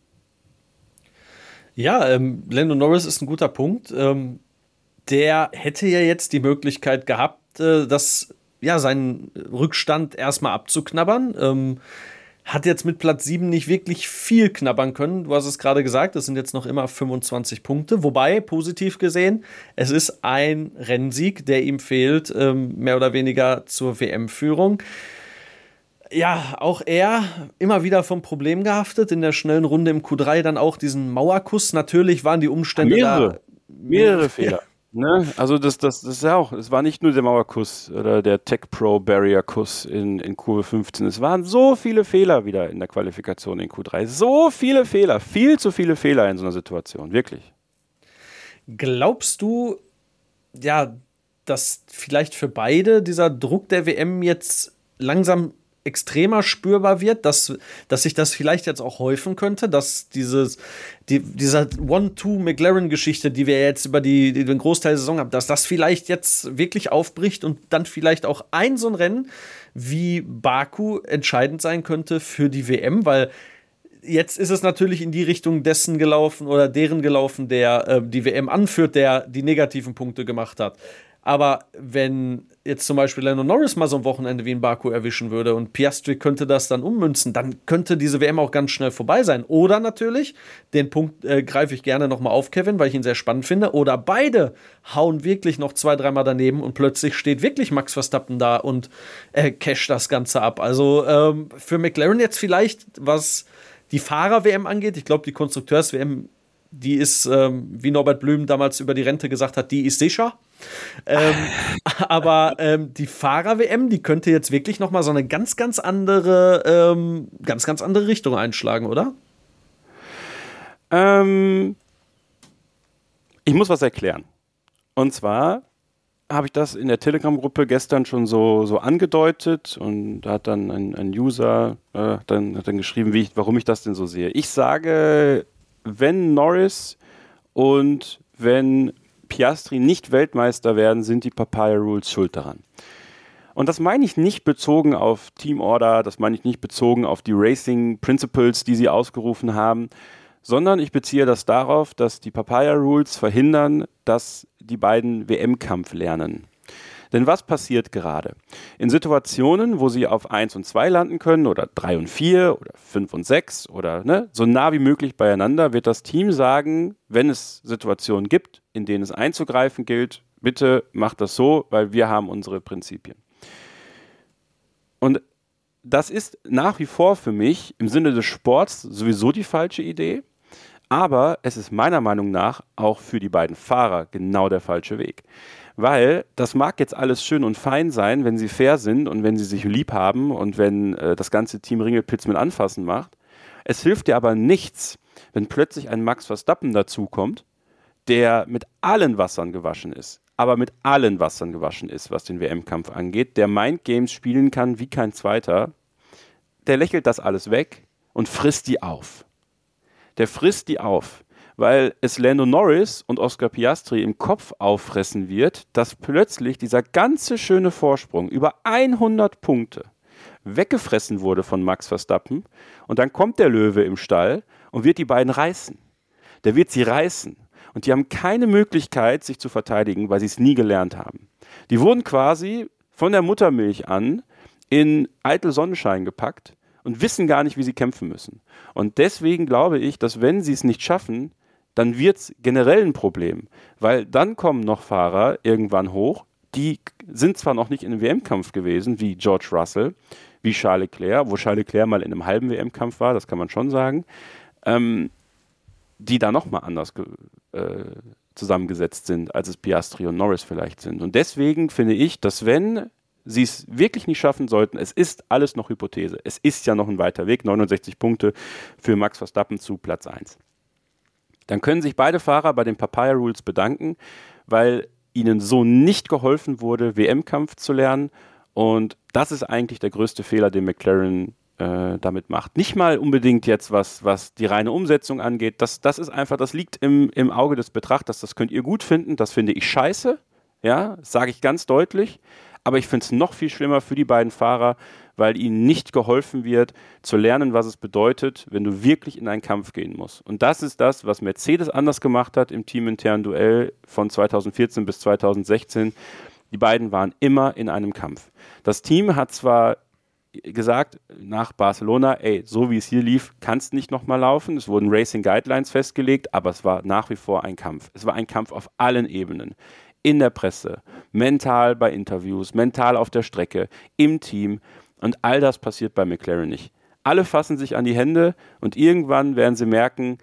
Ja, Lando Norris ist ein guter Punkt. Der hätte ja jetzt die Möglichkeit gehabt, seinen Rückstand erstmal abzuknabbern. Hat jetzt mit Platz 7 nicht wirklich viel knabbern können. Du hast es gerade gesagt, es sind jetzt noch immer 25 Punkte. Wobei, positiv gesehen, es ist ein Rennsieg, der ihm fehlt, mehr oder weniger zur WM-Führung. Ja, auch er immer wieder vom Problem gehaftet. In der schnellen Runde im Q3 dann auch diesen Mauerkuss. Natürlich waren die Umstände mehrere Fehler. Ja. Ne? Also das ist ja auch, es war nicht nur der Mauerkuss oder der Tech Pro Barrier Kuss in Kurve 15, es waren so viele Fehler wieder in der Qualifikation in Q3, so viele Fehler, viel zu viele Fehler in so einer Situation, wirklich. Glaubst du, ja, dass vielleicht für beide dieser Druck der WM jetzt langsam extremer spürbar wird, dass sich das vielleicht jetzt auch häufen könnte, dass dieser 1-2-McLaren-Geschichte, die wir jetzt über den Großteil der Saison haben, dass das vielleicht jetzt wirklich aufbricht und dann vielleicht auch so ein Rennen wie Baku entscheidend sein könnte für die WM, weil jetzt ist es natürlich in die Richtung dessen gelaufen oder deren gelaufen, der die WM anführt, der die negativen Punkte gemacht hat. Aber wenn jetzt zum Beispiel Lando Norris mal so ein Wochenende wie in Baku erwischen würde und Piastri könnte das dann ummünzen, dann könnte diese WM auch ganz schnell vorbei sein. Oder natürlich, den Punkt greife ich gerne nochmal auf, Kevin, weil ich ihn sehr spannend finde, oder beide hauen wirklich noch 2-3 Mal daneben und plötzlich steht wirklich Max Verstappen da und casht das Ganze ab. Also für McLaren jetzt vielleicht, was die Fahrer-WM angeht, ich glaube, die Konstrukteurs-WM die ist, wie Norbert Blüm damals über die Rente gesagt hat, die ist sicher. Aber die Fahrer-WM, die könnte jetzt wirklich noch mal so eine ganz andere Richtung einschlagen, oder? Ich muss was erklären. Und zwar habe ich das in der Telegram-Gruppe gestern schon so angedeutet und da hat dann ein User hat dann geschrieben, warum ich das denn so sehe. Ich sage, wenn Norris und wenn Piastri nicht Weltmeister werden, sind die Papaya Rules schuld daran. Und das meine ich nicht bezogen auf Team Order, das meine ich nicht bezogen auf die Racing Principles, die sie ausgerufen haben, sondern ich beziehe das darauf, dass die Papaya Rules verhindern, dass die beiden WM-Kampf lernen. Denn was passiert gerade? In Situationen, wo sie auf 1 und 2 landen können oder 3 und 4 oder 5 und 6 oder so nah wie möglich beieinander, wird das Team sagen, wenn es Situationen gibt, in denen es einzugreifen gilt, bitte macht das so, weil wir haben unsere Prinzipien. Und das ist nach wie vor für mich im Sinne des Sports sowieso die falsche Idee, aber es ist meiner Meinung nach auch für die beiden Fahrer genau der falsche Weg. Weil das mag jetzt alles schön und fein sein, wenn sie fair sind und wenn sie sich lieb haben und wenn das ganze Team Ringelpitz mit Anfassen macht. Es hilft dir aber nichts, wenn plötzlich ein Max Verstappen dazukommt, der mit allen Wassern gewaschen ist. Aber mit allen Wassern gewaschen ist, was den WM-Kampf angeht, der Mindgames spielen kann wie kein Zweiter, der lächelt das alles weg und frisst die auf. Der frisst die auf, weil es Lando Norris und Oscar Piastri im Kopf auffressen wird, dass plötzlich dieser ganze schöne Vorsprung über 100 Punkte weggefressen wurde von Max Verstappen und dann kommt der Löwe im Stall und wird die beiden reißen. Der wird sie reißen. Und die haben keine Möglichkeit, sich zu verteidigen, weil sie es nie gelernt haben. Die wurden quasi von der Muttermilch an in eitel Sonnenschein gepackt und wissen gar nicht, wie sie kämpfen müssen. Und deswegen glaube ich, dass wenn sie es nicht schaffen, dann wird es generell ein Problem. Weil dann kommen noch Fahrer irgendwann hoch, die sind zwar noch nicht in einem WM-Kampf gewesen, wie George Russell, wie Charles Leclerc, wo Charles Leclerc mal in einem halben WM-Kampf war, das kann man schon sagen, die da nochmal anders zusammengesetzt sind, als es Piastri und Norris vielleicht sind. Und deswegen finde ich, dass wenn sie es wirklich nicht schaffen sollten, es ist alles noch Hypothese, es ist ja noch ein weiter Weg, 69 Punkte für Max Verstappen zu Platz 1. Dann können sich beide Fahrer bei den Papaya Rules bedanken, weil ihnen so nicht geholfen wurde, WM-Kampf zu lernen. Und das ist eigentlich der größte Fehler, den McLaren damit macht. Nicht mal unbedingt jetzt, was die reine Umsetzung angeht. Das ist einfach, das liegt im Auge des Betrachters. Das könnt ihr gut finden. Das finde ich scheiße. Ja, das sage ich ganz deutlich. Aber ich finde es noch viel schlimmer für die beiden Fahrer, weil ihnen nicht geholfen wird, zu lernen, was es bedeutet, wenn du wirklich in einen Kampf gehen musst. Und das ist das, was Mercedes anders gemacht hat im teaminternen Duell von 2014 bis 2016. Die beiden waren immer in einem Kampf. Das Team hat zwar gesagt nach Barcelona, so wie es hier lief, kann es nicht nochmal laufen. Es wurden Racing Guidelines festgelegt, aber es war nach wie vor ein Kampf. Es war ein Kampf auf allen Ebenen. In der Presse, mental bei Interviews, mental auf der Strecke, im Team. Und all das passiert bei McLaren nicht. Alle fassen sich an die Hände und irgendwann werden sie merken,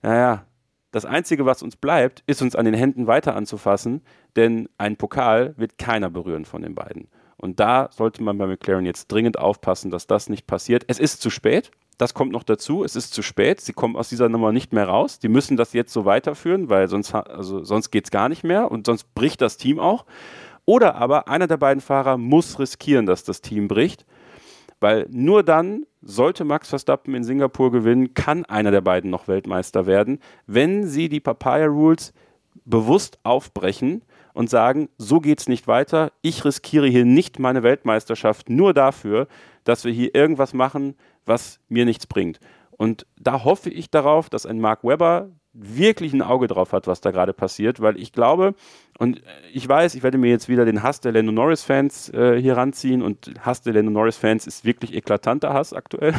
das Einzige, was uns bleibt, ist uns an den Händen weiter anzufassen, denn einen Pokal wird keiner berühren von den beiden. Und da sollte man bei McLaren jetzt dringend aufpassen, dass das nicht passiert. Es ist zu spät, das kommt noch dazu, es ist zu spät, sie kommen aus dieser Nummer nicht mehr raus, die müssen das jetzt so weiterführen, weil sonst geht es gar nicht mehr und sonst bricht das Team auch. Oder aber einer der beiden Fahrer muss riskieren, dass das Team bricht, weil nur dann sollte Max Verstappen in Singapur gewinnen, kann einer der beiden noch Weltmeister werden, wenn sie die Papaya Rules bewusst aufbrechen und sagen, so geht's nicht weiter, ich riskiere hier nicht meine Weltmeisterschaft nur dafür, dass wir hier irgendwas machen, was mir nichts bringt. Und da hoffe ich darauf, dass ein Mark Webber wirklich ein Auge drauf hat, was da gerade passiert, weil ich glaube, und ich weiß, ich werde mir jetzt wieder den Hass der Lando Norris-Fans hier ranziehen und Hass der Lando Norris-Fans ist wirklich eklatanter Hass aktuell.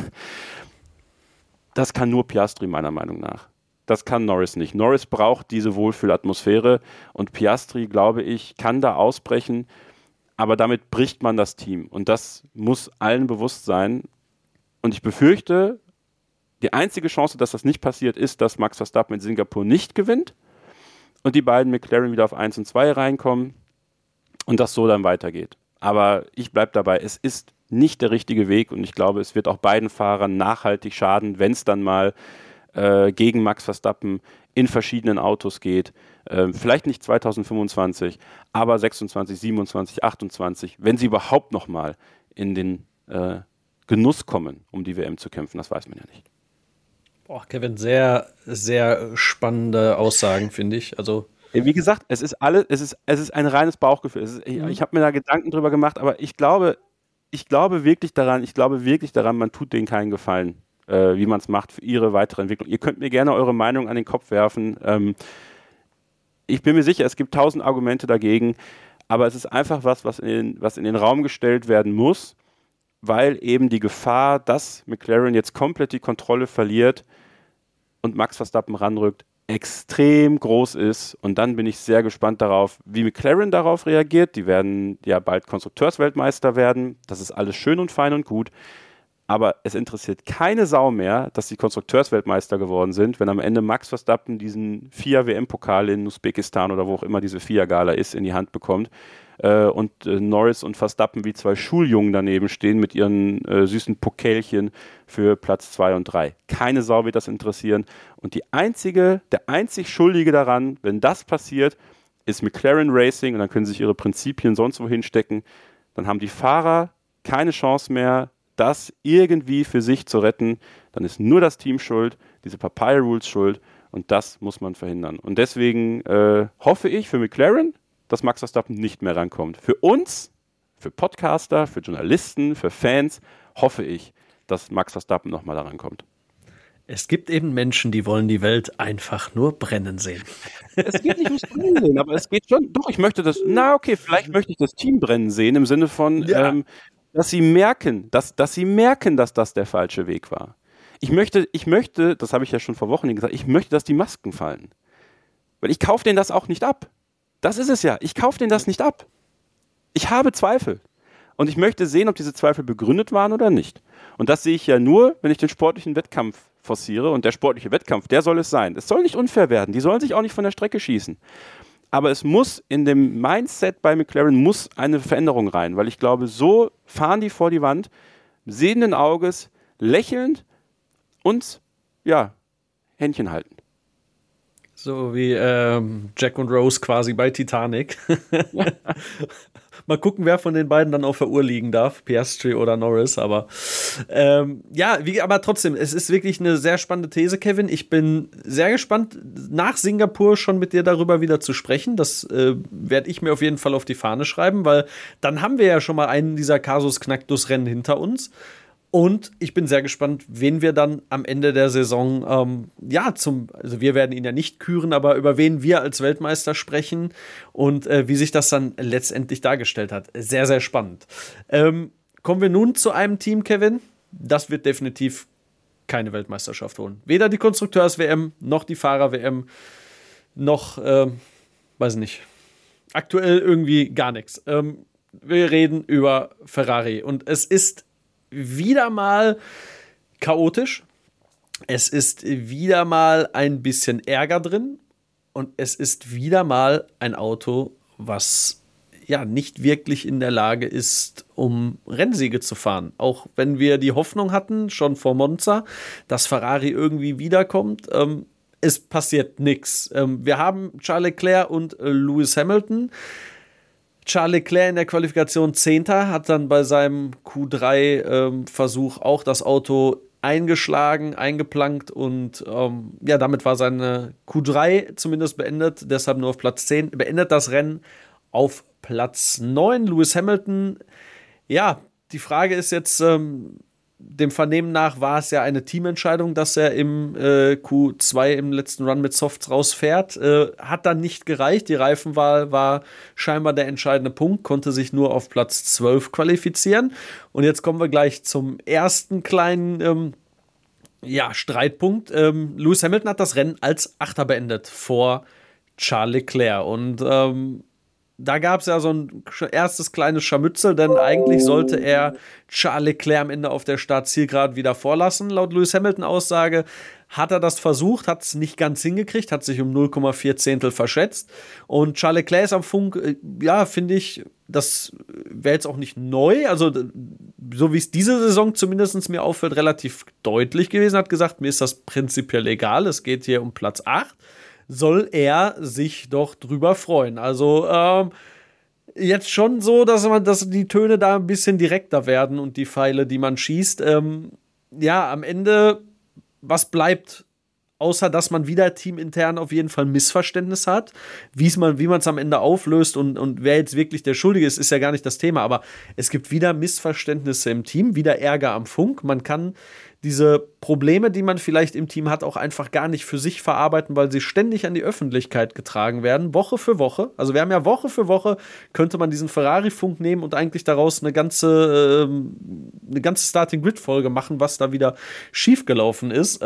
Das kann nur Piastri meiner Meinung nach. Das kann Norris nicht. Norris braucht diese Wohlfühlatmosphäre und Piastri, glaube ich, kann da ausbrechen, aber damit bricht man das Team und das muss allen bewusst sein und ich befürchte, Die einzige Chance, dass das nicht passiert, ist, dass Max Verstappen in Singapur nicht gewinnt und die beiden McLaren wieder auf 1 und 2 reinkommen und das so dann weitergeht. Aber ich bleibe dabei, es ist nicht der richtige Weg und ich glaube, es wird auch beiden Fahrern nachhaltig schaden, wenn es dann mal gegen Max Verstappen in verschiedenen Autos geht. Vielleicht nicht 2025, aber 26, 27, 28, wenn sie überhaupt noch mal in den Genuss kommen, um die WM zu kämpfen, das weiß man ja nicht. Boah, Kevin, sehr, sehr spannende Aussagen, finde ich. Also wie gesagt, es ist ein reines Bauchgefühl. Ich habe mir da Gedanken drüber gemacht, aber ich glaube wirklich daran, man tut denen keinen Gefallen, wie man es macht für ihre weitere Entwicklung. Ihr könnt mir gerne eure Meinung an den Kopf werfen. Ich bin mir sicher, es gibt 1000 Argumente dagegen, aber es ist einfach was in den Raum gestellt werden muss, weil eben die Gefahr, dass McLaren jetzt komplett die Kontrolle verliert und Max Verstappen ranrückt, extrem groß ist. Und dann bin ich sehr gespannt darauf, wie McLaren darauf reagiert. Die werden ja bald Konstrukteursweltmeister werden. Das ist alles schön und fein und gut. Aber es interessiert keine Sau mehr, dass die Konstrukteursweltmeister geworden sind, wenn am Ende Max Verstappen diesen FIA-WM-Pokal in Usbekistan oder wo auch immer diese FIA-Gala ist, in die Hand bekommt und Norris und Verstappen wie zwei Schuljungen daneben stehen mit ihren süßen Pokaelchen für Platz 2 und 3. Keine Sau wird das interessieren. Und der einzig Schuldige daran, wenn das passiert, ist McLaren Racing und dann können sie sich ihre Prinzipien sonst wo hinstecken. Dann haben die Fahrer keine Chance mehr, das irgendwie für sich zu retten, dann ist nur das Team schuld, diese Papaya Rules schuld und das muss man verhindern. Und deswegen hoffe ich für McLaren, dass Max Verstappen nicht mehr rankommt. Für uns, für Podcaster, für Journalisten, für Fans hoffe ich, dass Max Verstappen nochmal da rankommt. Es gibt eben Menschen, die wollen die Welt einfach nur brennen sehen. Es geht nicht ums Brennen sehen, aber es geht schon, doch, vielleicht möchte ich das Team brennen sehen, im Sinne von, dass sie merken, dass das der falsche Weg war. Ich möchte, das habe ich ja schon vor Wochen gesagt, ich möchte, dass die Masken fallen. Weil ich kaufe denen das auch nicht ab. Das ist es ja. Ich kaufe denen das nicht ab. Ich habe Zweifel. Und ich möchte sehen, ob diese Zweifel begründet waren oder nicht. Und das sehe ich ja nur, wenn ich den sportlichen Wettkampf forciere. Und der sportliche Wettkampf, der soll es sein. Es soll nicht unfair werden. Die sollen sich auch nicht von der Strecke schießen. Aber es muss in dem Mindset bei McLaren muss eine Veränderung rein, weil ich glaube, so fahren die vor die Wand, sehenden Auges, lächelnd und Händchen halten. So wie Jack und Rose quasi bei Titanic. Mal gucken, wer von den beiden dann auf der Uhr liegen darf, Piastri oder Norris. Aber aber trotzdem, es ist wirklich eine sehr spannende These, Kevin. Ich bin sehr gespannt, nach Singapur schon mit dir darüber wieder zu sprechen. Das werde ich mir auf jeden Fall auf die Fahne schreiben, weil dann haben wir ja schon mal einen dieser Casus Knacktus-Rennen hinter uns. Und ich bin sehr gespannt, wen wir dann am Ende der Saison, also wir werden ihn ja nicht küren, aber über wen wir als Weltmeister sprechen und wie sich das dann letztendlich dargestellt hat. Sehr, sehr spannend. Kommen wir nun zu einem Team, Kevin. Das wird definitiv keine Weltmeisterschaft holen. Weder die Konstrukteurs-WM, noch die Fahrer-WM, noch, weiß nicht, aktuell irgendwie gar nichts. Wir reden über Ferrari und es ist wieder mal chaotisch. Es ist wieder mal ein bisschen Ärger drin. Und es ist wieder mal ein Auto, was nicht wirklich in der Lage ist, um Rennsiege zu fahren. Auch wenn wir die Hoffnung hatten, schon vor Monza, dass Ferrari irgendwie wiederkommt. Es passiert nichts. Wir haben Charles Leclerc und Lewis Hamilton. Charles Leclerc in der Qualifikation 10. hat dann bei seinem Q3-Versuch auch das Auto eingeschlagen, eingeplankt und damit war seine Q3 zumindest beendet, deshalb nur auf Platz 10, beendet das Rennen auf Platz 9. Lewis Hamilton, die Frage ist jetzt, dem Vernehmen nach war es ja eine Teamentscheidung, dass er im Q2 im letzten Run mit Softs rausfährt. Hat dann nicht gereicht. Die Reifenwahl war scheinbar der entscheidende Punkt, konnte sich nur auf Platz 12 qualifizieren. Und jetzt kommen wir gleich zum ersten kleinen Streitpunkt. Lewis Hamilton hat das Rennen als Achter beendet vor Charles Leclerc. Und da gab es ja so ein erstes kleines Scharmützel, denn eigentlich sollte er Charles Leclerc am Ende auf der Startzielgeraden wieder vorlassen. Laut Lewis Hamilton Aussage hat er das versucht, hat es nicht ganz hingekriegt, hat sich um 0,4 Zehntel verschätzt. Und Charles Leclerc ist am Funk, ja, finde ich, das wäre jetzt auch nicht neu, also so wie es diese Saison zumindest mir auffällt, relativ deutlich gewesen, hat gesagt, mir ist das prinzipiell egal, es geht hier um Platz 8. Soll er sich doch drüber freuen. Also jetzt schon so, dass die Töne da ein bisschen direkter werden und die Pfeile, die man schießt. Ja, am Ende, was bleibt? Außer, dass man wieder teamintern auf jeden Fall Missverständnis hat. Wie man es am Ende auflöst und wer jetzt wirklich der Schuldige ist ja gar nicht das Thema. Aber es gibt wieder Missverständnisse im Team, wieder Ärger am Funk. Man kann diese Probleme, die man vielleicht im Team hat, auch einfach gar nicht für sich verarbeiten, weil sie ständig an die Öffentlichkeit getragen werden, Woche für Woche. Also wir haben ja Woche für Woche, könnte man diesen Ferrari-Funk nehmen und eigentlich daraus eine ganze Starting-Grid-Folge machen, was da wieder schiefgelaufen ist.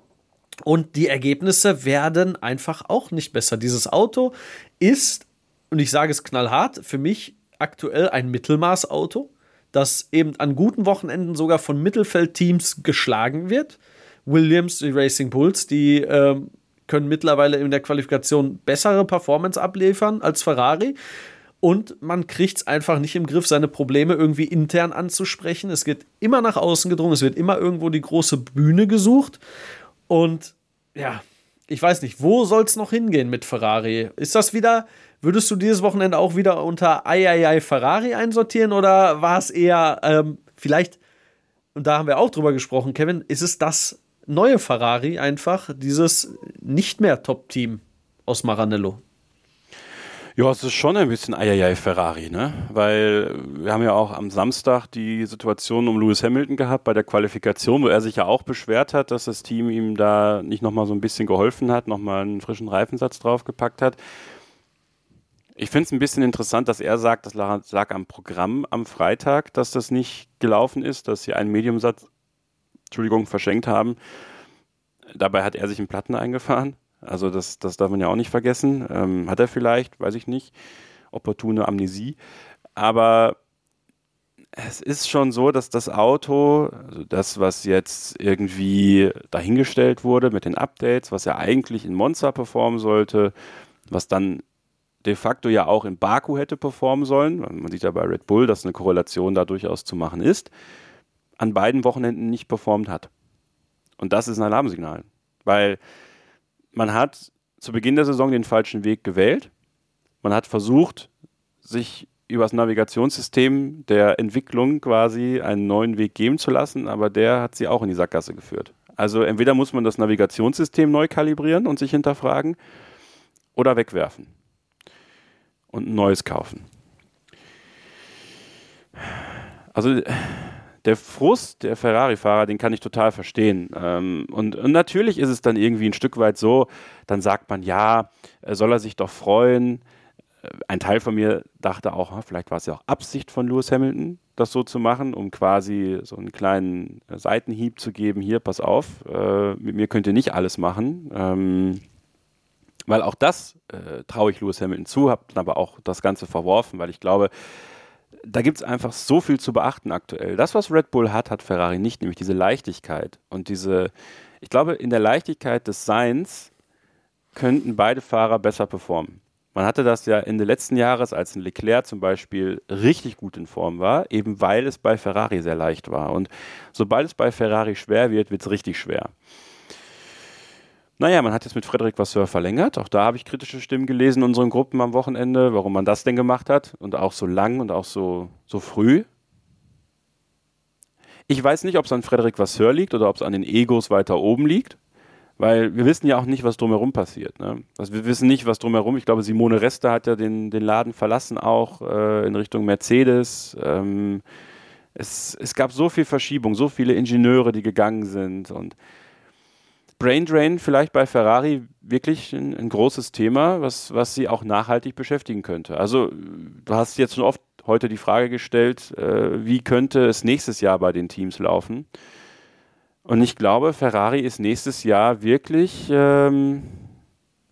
Und die Ergebnisse werden einfach auch nicht besser. Dieses Auto ist, und ich sage es knallhart, für mich aktuell ein Mittelmaß-Auto, das eben an guten Wochenenden sogar von Mittelfeldteams geschlagen wird. Williams, die Racing Bulls, die können mittlerweile in der Qualifikation bessere Performance abliefern als Ferrari. Und man kriegt es einfach nicht im Griff, seine Probleme irgendwie intern anzusprechen. Es wird immer nach außen gedrungen, es wird immer irgendwo die große Bühne gesucht. Und ja, ich weiß nicht, wo soll es noch hingehen mit Ferrari? Ist das wieder, würdest du dieses Wochenende auch wieder unter Ferrari einsortieren oder war es eher vielleicht, und da haben wir auch drüber gesprochen, Kevin, ist es das neue Ferrari einfach, dieses nicht mehr Top-Team aus Maranello? Ja, es ist schon ein bisschen Ferrari, ne? Weil wir haben ja auch am Samstag die Situation um Lewis Hamilton gehabt bei der Qualifikation, wo er sich ja auch beschwert hat, dass das Team ihm da nicht nochmal so ein bisschen geholfen hat, nochmal einen frischen Reifensatz draufgepackt hat. Ich finde es ein bisschen interessant, dass er sagt, das lag am Programm am Freitag, dass das nicht gelaufen ist, dass sie einen Mediumsatz, verschenkt haben. Dabei hat er sich in Platten eingefahren. Also das darf man ja auch nicht vergessen. Hat er vielleicht, weiß ich nicht, opportune Amnesie. Aber es ist schon so, dass das Auto, also das, was jetzt irgendwie dahingestellt wurde mit den Updates, was ja eigentlich in Monza performen sollte, was dann de facto ja auch in Baku hätte performen sollen, man sieht ja bei Red Bull, dass eine Korrelation da durchaus zu machen ist, an beiden Wochenenden nicht performt hat. Und das ist ein Alarmsignal, weil man hat zu Beginn der Saison den falschen Weg gewählt. Man hat versucht, sich über das Navigationssystem der Entwicklung quasi einen neuen Weg geben zu lassen, aber der hat sie auch in die Sackgasse geführt. Also entweder muss man das Navigationssystem neu kalibrieren und sich hinterfragen oder wegwerfen und ein neues kaufen. Also der Frust der Ferrari-Fahrer, den kann ich total verstehen. Und natürlich ist es dann irgendwie ein Stück weit so, dann sagt man, ja, soll er sich doch freuen. Ein Teil von mir dachte auch, vielleicht war es ja auch Absicht von Lewis Hamilton, das so zu machen, um quasi so einen kleinen Seitenhieb zu geben, hier, pass auf, mit mir könnt ihr nicht alles machen. Weil auch das traue ich Lewis Hamilton zu, habe dann aber auch das Ganze verworfen, weil ich glaube, da gibt es einfach so viel zu beachten aktuell. Das, was Red Bull hat, hat Ferrari nicht, nämlich diese Leichtigkeit. Und ich glaube, in der Leichtigkeit des Seins könnten beide Fahrer besser performen. Man hatte das ja Ende letzten Jahres, als ein Leclerc zum Beispiel richtig gut in Form war, eben weil es bei Ferrari sehr leicht war. Und sobald es bei Ferrari schwer wird, wird es richtig schwer. Naja, man hat jetzt mit Frédéric Vasseur verlängert. Auch da habe ich kritische Stimmen gelesen in unseren Gruppen am Wochenende, warum man das denn gemacht hat und auch so lang und auch so früh. Ich weiß nicht, ob es an Frédéric Vasseur liegt oder ob es an den Egos weiter oben liegt, weil wir wissen ja auch nicht, was drumherum passiert. Ne? Also wir wissen nicht, was drumherum. Ich glaube, Simone Reste hat ja den Laden verlassen, auch in Richtung Mercedes. Es gab so viel Verschiebung, so viele Ingenieure, die gegangen sind und Braindrain vielleicht bei Ferrari wirklich ein großes Thema, was sie auch nachhaltig beschäftigen könnte. Also du hast jetzt schon oft heute die Frage gestellt, wie könnte es nächstes Jahr bei den Teams laufen? Und ich glaube, Ferrari ist nächstes Jahr wirklich, also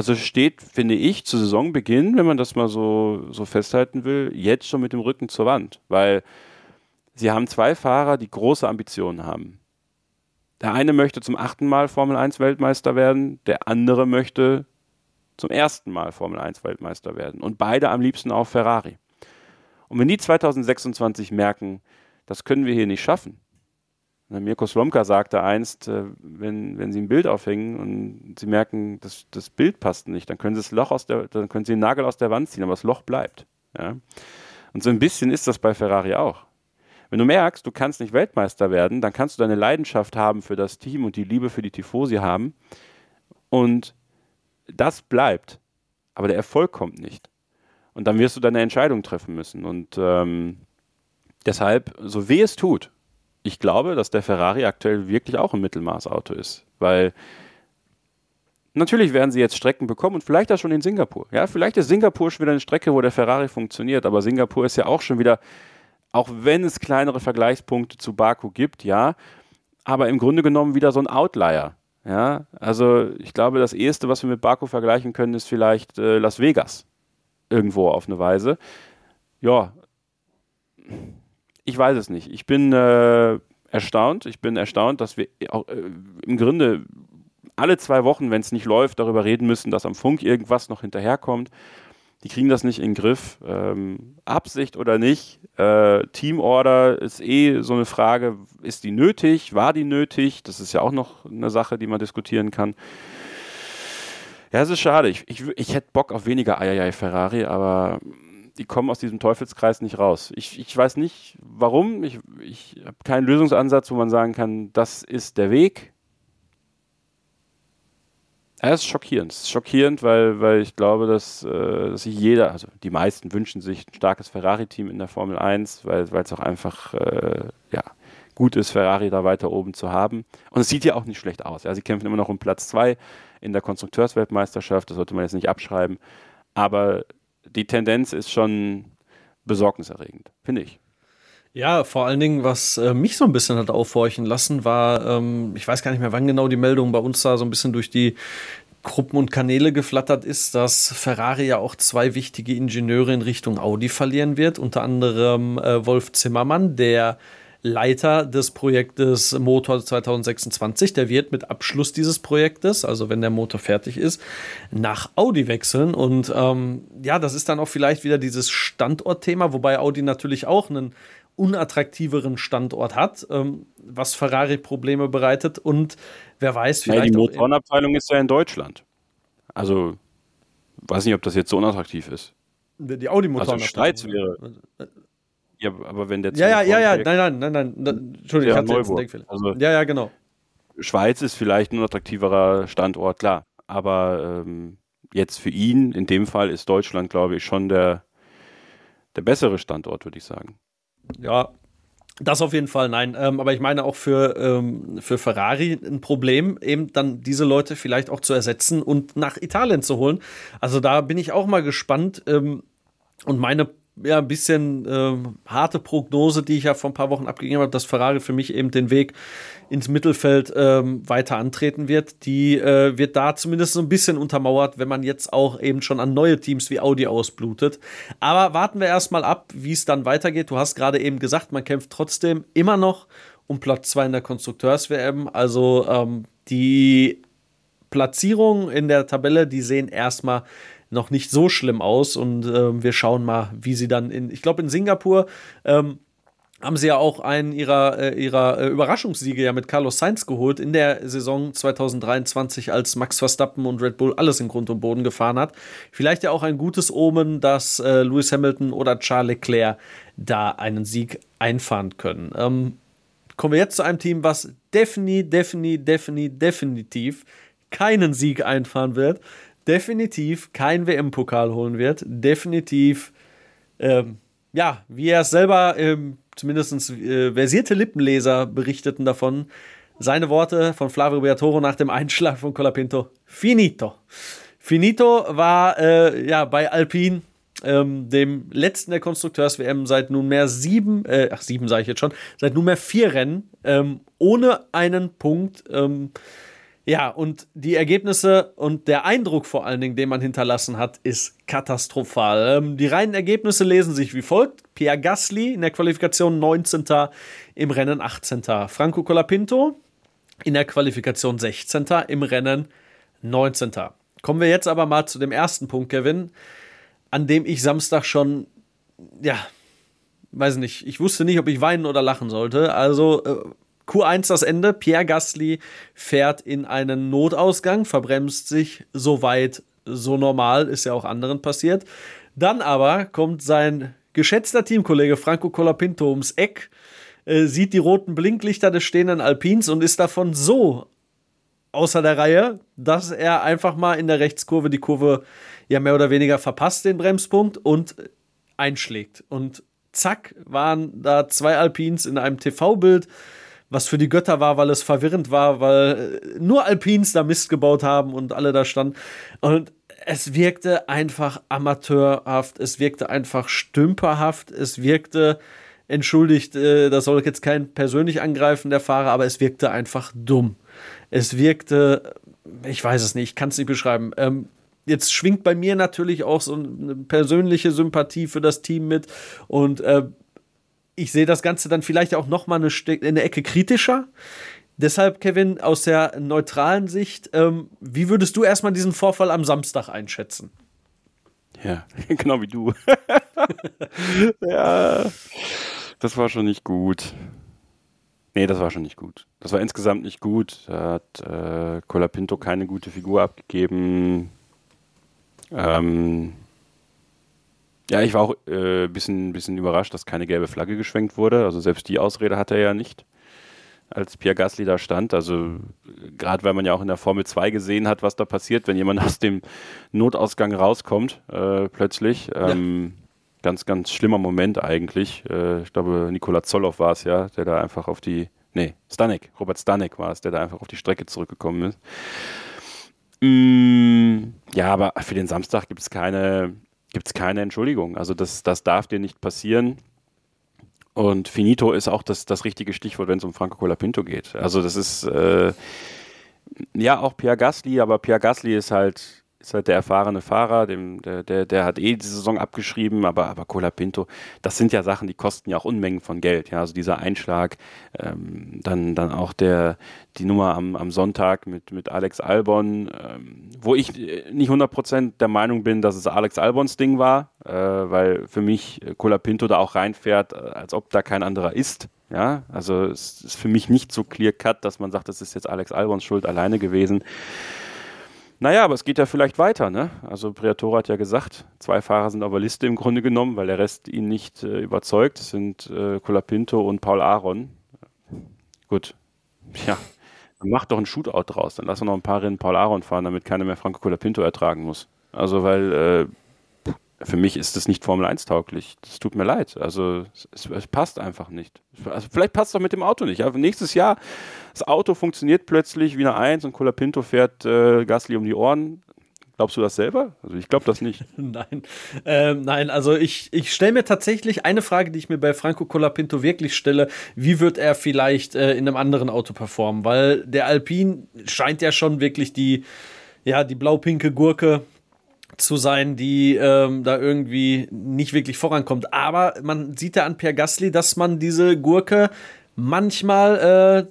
Also steht, finde ich, zu Saisonbeginn, wenn man das mal so festhalten will, jetzt schon mit dem Rücken zur Wand, weil sie haben 2 Fahrer, die große Ambitionen haben. Der eine möchte zum 8. Mal Formel 1 Weltmeister werden, der andere möchte zum 1. Mal Formel 1 Weltmeister werden und beide am liebsten auf Ferrari. Und wenn die 2026 merken, das können wir hier nicht schaffen. Mirko Slomka sagte einst, wenn sie ein Bild aufhängen und sie merken, das Bild passt nicht, dann können sie dann können sie den Nagel aus der Wand ziehen, aber das Loch bleibt. Ja? Und so ein bisschen ist das bei Ferrari auch. Wenn du merkst, du kannst nicht Weltmeister werden, dann kannst du deine Leidenschaft haben für das Team und die Liebe für die Tifosi haben und das bleibt, aber der Erfolg kommt nicht. Und dann wirst du deine Entscheidung treffen müssen und deshalb, so weh es tut, ich glaube, dass der Ferrari aktuell wirklich auch ein Mittelmaßauto ist, weil natürlich werden sie jetzt Strecken bekommen und vielleicht auch schon in Singapur. Ja, vielleicht ist Singapur schon wieder eine Strecke, wo der Ferrari funktioniert, aber Singapur ist ja auch schon wieder, auch wenn es kleinere Vergleichspunkte zu Baku gibt, ja, aber im Grunde genommen wieder so ein Outlier. Ja, also ich glaube, das Eheste, was wir mit Baku vergleichen können, ist vielleicht Las Vegas. Irgendwo auf eine Weise. Ja, ich weiß es nicht. Ich bin erstaunt. Ich bin erstaunt, dass wir auch, im Grunde alle 2 Wochen, wenn es nicht läuft, darüber reden müssen, dass am Funk irgendwas noch hinterherkommt. Die kriegen das nicht in den Griff. Absicht oder nicht. Teamorder ist so eine Frage, ist die nötig? War die nötig? Das ist ja auch noch eine Sache, die man diskutieren kann. Ja, es ist schade. Ich hätte Bock auf weniger Eieiei Ferrari, aber die kommen aus diesem Teufelskreis nicht raus. Ich weiß nicht, warum. Ich habe keinen Lösungsansatz, wo man sagen kann, das ist der Weg. Ja, es ist schockierend. Es ist schockierend, weil ich glaube, dass sich jeder, also die meisten wünschen sich ein starkes Ferrari-Team in der Formel 1, weil es auch einfach gut ist, Ferrari da weiter oben zu haben. Und es sieht ja auch nicht schlecht aus. Ja, sie kämpfen immer noch um Platz 2 in der Konstrukteursweltmeisterschaft. Das sollte man jetzt nicht abschreiben. Aber die Tendenz ist schon besorgniserregend, finde ich. Ja, vor allen Dingen, was mich so ein bisschen hat aufhorchen lassen, war, ich weiß gar nicht mehr, wann genau die Meldung bei uns da so ein bisschen durch die Gruppen und Kanäle geflattert ist, dass Ferrari ja auch 2 wichtige Ingenieure in Richtung Audi verlieren wird, unter anderem Wolf Zimmermann, der Leiter des Projektes Motor 2026, der wird mit Abschluss dieses Projektes, also wenn der Motor fertig ist, nach Audi wechseln. Und das ist dann auch vielleicht wieder dieses Standortthema, wobei Audi natürlich auch einen unattraktiveren Standort hat, was Ferrari Probleme bereitet. Und wer weiß, vielleicht. Die Motorenabteilung ist ja in Deutschland. Also, weiß nicht, ob das jetzt so unattraktiv ist. Die Audi-Motoren. Also, Schweiz wäre. Ja, aber wenn der nein. Entschuldigung, ich hatte jetzt einen Denkfehler. Also, ja, genau. Schweiz ist vielleicht ein unattraktiverer Standort, klar. Aber jetzt für ihn, in dem Fall, ist Deutschland, glaube ich, schon der bessere Standort, würde ich sagen. Ja, das auf jeden Fall, nein. Aber ich meine auch für Ferrari ein Problem, eben dann diese Leute vielleicht auch zu ersetzen und nach Italien zu holen. Also da bin ich auch mal gespannt. Und meine ein bisschen harte Prognose, die ich ja vor ein paar Wochen abgegeben habe, dass Ferrari für mich eben den Weg ins Mittelfeld weiter antreten wird, die wird da zumindest so ein bisschen untermauert, wenn man jetzt auch eben schon an neue Teams wie Audi ausblutet. Aber warten wir erstmal ab, wie es dann weitergeht. Du hast gerade eben gesagt, man kämpft trotzdem immer noch um Platz 2 in der Konstrukteurs-WM. Also die Platzierungen in der Tabelle, die sehen erstmal noch nicht so schlimm aus und wir schauen mal, wie sie dann ich glaube in Singapur haben sie ja auch einen ihrer Überraschungssiege ja mit Carlos Sainz geholt in der Saison 2023, als Max Verstappen und Red Bull alles in Grund und Boden gefahren hat. Vielleicht ja auch ein gutes Omen, dass Lewis Hamilton oder Charles Leclerc da einen Sieg einfahren können. Kommen wir jetzt zu einem Team, was definitiv keinen Sieg einfahren wird, definitiv kein WM-Pokal holen wird, definitiv, wie er es selber, zumindest versierte Lippenleser berichteten davon, seine Worte von Flavio Briatore nach dem Einschlag von Colapinto: Finito. Finito war bei Alpine, dem letzten der Konstrukteurs-WM, seit nunmehr 7 sage ich jetzt schon, seit nunmehr 4 Rennen, ohne einen Punkt. Ja, und die Ergebnisse und der Eindruck vor allen Dingen, den man hinterlassen hat, ist katastrophal. Die reinen Ergebnisse lesen sich wie folgt. Pierre Gasly in der Qualifikation 19., im Rennen 18. Franco Colapinto in der Qualifikation 16., im Rennen 19. Kommen wir jetzt aber mal zu dem ersten Punkt, Kevin, an dem ich Samstag schon, weiß nicht, ich wusste nicht, ob ich weinen oder lachen sollte. Also Q1 das Ende, Pierre Gasly fährt in einen Notausgang, verbremst sich so weit, so normal, ist ja auch anderen passiert. Dann aber kommt sein geschätzter Teamkollege Franco Colapinto ums Eck, sieht die roten Blinklichter des stehenden Alpins und ist davon so außer der Reihe, dass er einfach mal in der Rechtskurve die Kurve ja mehr oder weniger verpasst, den Bremspunkt, und einschlägt. Und zack, waren da 2 Alpins in einem TV-Bild, was für die Götter war, weil es verwirrend war, weil nur Alpins da Mist gebaut haben und alle da standen. Und es wirkte einfach amateurhaft, es wirkte einfach stümperhaft, es wirkte, entschuldigt, das soll jetzt kein persönlich angreifen, der Fahrer, aber es wirkte einfach dumm. Es wirkte, ich weiß es nicht, ich kann es nicht beschreiben. Jetzt schwingt bei mir natürlich auch so eine persönliche Sympathie für das Team mit und ich sehe das Ganze dann vielleicht auch noch mal eine Ecke kritischer. Deshalb, Kevin, aus der neutralen Sicht, wie würdest du erstmal diesen Vorfall am Samstag einschätzen? Ja, genau wie du. Ja, das war schon nicht gut. Nee, das war schon nicht gut. Das war insgesamt nicht gut. Da hat Colapinto keine gute Figur abgegeben. Ja, ich war auch ein bisschen überrascht, dass keine gelbe Flagge geschwenkt wurde. Also selbst die Ausrede hatte er ja nicht, als Pierre Gasly da stand. Also gerade weil man ja auch in der Formel 2 gesehen hat, was da passiert, wenn jemand aus dem Notausgang rauskommt, plötzlich. Ganz, ganz schlimmer Moment eigentlich. Ich glaube, Nikola Zollow war es ja, der da einfach Robert Stanek war es, der da einfach auf die Strecke zurückgekommen ist. Ja, aber für den Samstag gibt es keine Entschuldigung. Also das darf dir nicht passieren. Und finito ist auch das richtige Stichwort, wenn es um Franco Colapinto geht. Also das ist auch Pierre Gasly, aber Pierre Gasly ist halt der erfahrene Fahrer, der hat die Saison abgeschrieben, aber Colapinto, das sind ja Sachen, die kosten ja auch Unmengen von Geld. Ja, also dieser Einschlag, dann auch die Nummer am Sonntag mit Alex Albon, wo ich nicht 100% der Meinung bin, dass es Alex Albons Ding war, weil für mich Colapinto da auch reinfährt, als ob da kein anderer ist. Ja, also es ist für mich nicht so clear cut, dass man sagt, das ist jetzt Alex Albons Schuld alleine gewesen. Naja, aber es geht ja vielleicht weiter, ne? Also Briatore hat ja gesagt, 2 Fahrer sind auf der Liste im Grunde genommen, weil der Rest ihn nicht überzeugt. Das sind Colapinto und Paul Aron. Gut, ja, dann mach doch ein Shootout draus. Dann lass doch noch ein paar Rennen Paul Aron fahren, damit keiner mehr Franco Colapinto ertragen muss. Also weil für mich ist das nicht Formel 1 tauglich. Das tut mir leid. Also es passt einfach nicht. Also vielleicht passt es doch mit dem Auto nicht. Aber nächstes Jahr, das Auto funktioniert plötzlich wie eine 1 und Colapinto fährt Gasly um die Ohren. Glaubst du das selber? Also ich glaube das nicht. Nein, also ich stelle mir tatsächlich eine Frage, die ich mir bei Franco Colapinto wirklich stelle. Wie wird er vielleicht in einem anderen Auto performen? Weil der Alpine scheint ja schon wirklich die blau-pinke Gurke zu sein, die da irgendwie nicht wirklich vorankommt. Aber man sieht ja an Pierre Gasly, dass man diese Gurke manchmal